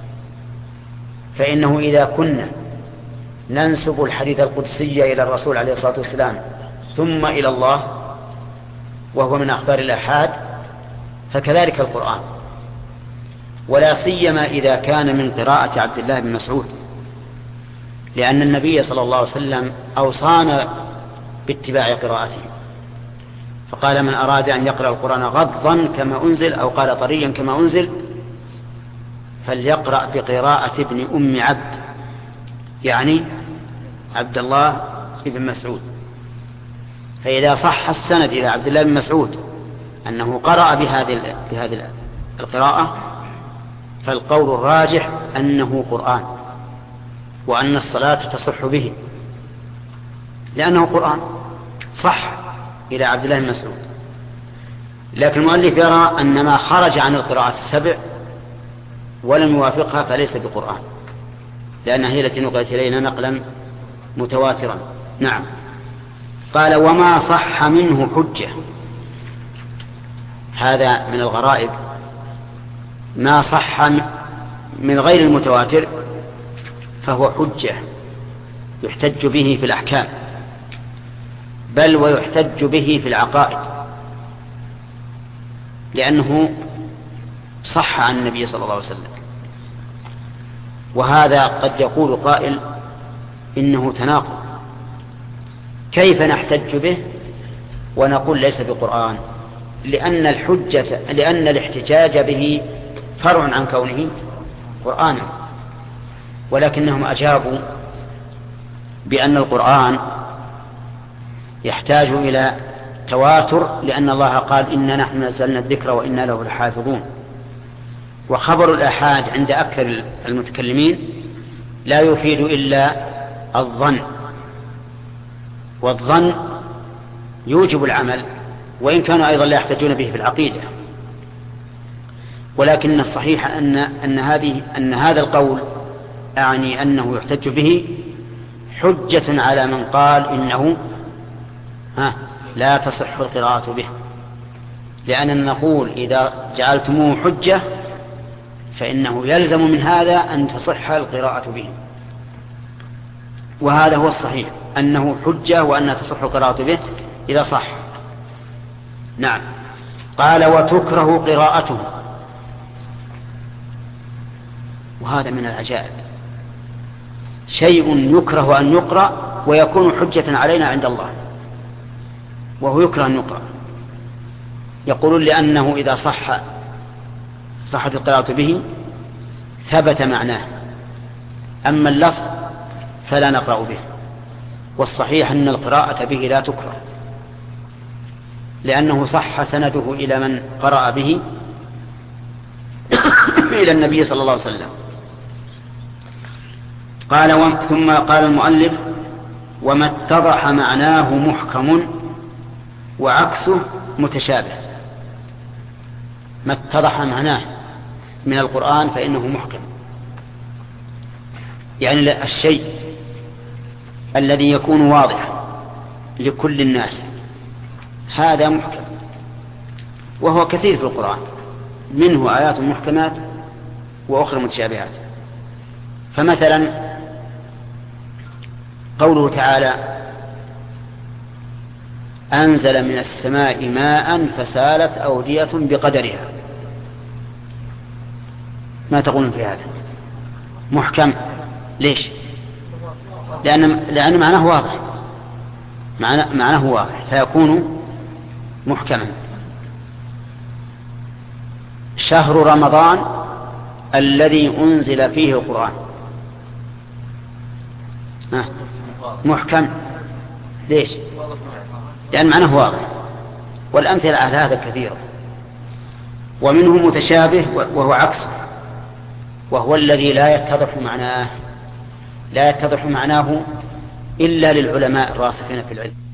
فإنه إذا كنا ننسب الحديث القدسي إلى الرسول عليه الصلاة والسلام ثم إلى الله وهو من أخبار الآحاد فكذلك القرآن، ولا سيما إذا كان من قراءة عبد الله بن مسعود، لأن النبي صلى الله عليه وسلم أوصانا باتباع قراءته، فقال من أراد أن يقرأ القرآن غضا كما أنزل أو قال طريا كما أنزل فليقرأ بقراءة ابن أم عبد، يعني عبد الله بن مسعود. فإذا صح السند إلى عبد الله بن مسعود أنه قرأ بهذه بهذه القراءة فالقول الراجح أنه قرآن وأن الصلاة تصح به لأنه قرآن صح إلى عبد الله بن مسعود. لكن المؤلف يرى أن ما خرج عن القراءة السبع ولم يوافقها فليس بقرآن، لأنها هي التي نقلت إلينا نقلا متواترا. نعم. قال وما صح منه حجة، هذا من الغرائب، ما صح من غير المتواتر فهو حجة يحتج به في الأحكام، بل ويحتج به في العقائد، لأنه صح عن النبي صلى الله عليه وسلم. وهذا قد يقول قائل إنه تناقض، كيف نحتج به ونقول ليس بقرآن؟ لأن الحجة لأن الاحتجاج به فرع عن كونه قرآنا، ولكنهم أجابوا بأن القرآن يحتاج إلى تواتر، لأن الله قال إنا نحن نزلنا الذكر وإنا له لحافظون. وخبر الآحاد عند أكثر المتكلمين لا يفيد إلا الظن، والظن يوجب العمل، وإن كانوا أيضا لا يحتاجون به في العقيدة. ولكن الصحيح أن أن هذه أن هذا القول أعني أنه يحتج به حجة على من قال إنه ها لا تصح القراءة به، لأننا نقول إذا جعلتموه حجة فإنه يلزم من هذا أن تصح القراءة به، وهذا هو الصحيح أنه حجة وأن تصح القراءة به إذا صح. نعم. قال وتكره قراءته، وهذا من العجائب، شيء يكره أن يقرأ ويكون حجة علينا عند الله، وهو يكره أن يقرأ. يقولون لأنه إذا صح صحت القراءة به ثبت معناه، أما اللفظ فلا نقرأ به. والصحيح أن القراءة به لا تكره، لأنه صح سنده إلى من قرأ به إلى النبي صلى الله عليه وسلم. قال ثم قال المؤلف وما اتضح معناه محكم وعكسه متشابه. ما اتضح معناه من القرآن فإنه محكم، يعني الشيء الذي يكون واضح لكل الناس هذا محكم، وهو كثير في القرآن، منه آيات محكمات وأخرى متشابهات. فمثلا قوله تعالى أنزل من السماء ماء فسالت أودية بقدرها، ما تقولون في هذا؟ محكم. ليش؟ لأن, لأن معناه واضح، معناه, معناه واضح فيكون محكما. شهر رمضان الذي أنزل فيه القرآن محكم. ليش؟ لأن معناه واضح. والأمثلة على هذا كثيرة. ومنه متشابه وهو عكسه، وهو الذي لا يتضح معناه لا يتضح معناه إلا للعلماء الراسخين في العلم.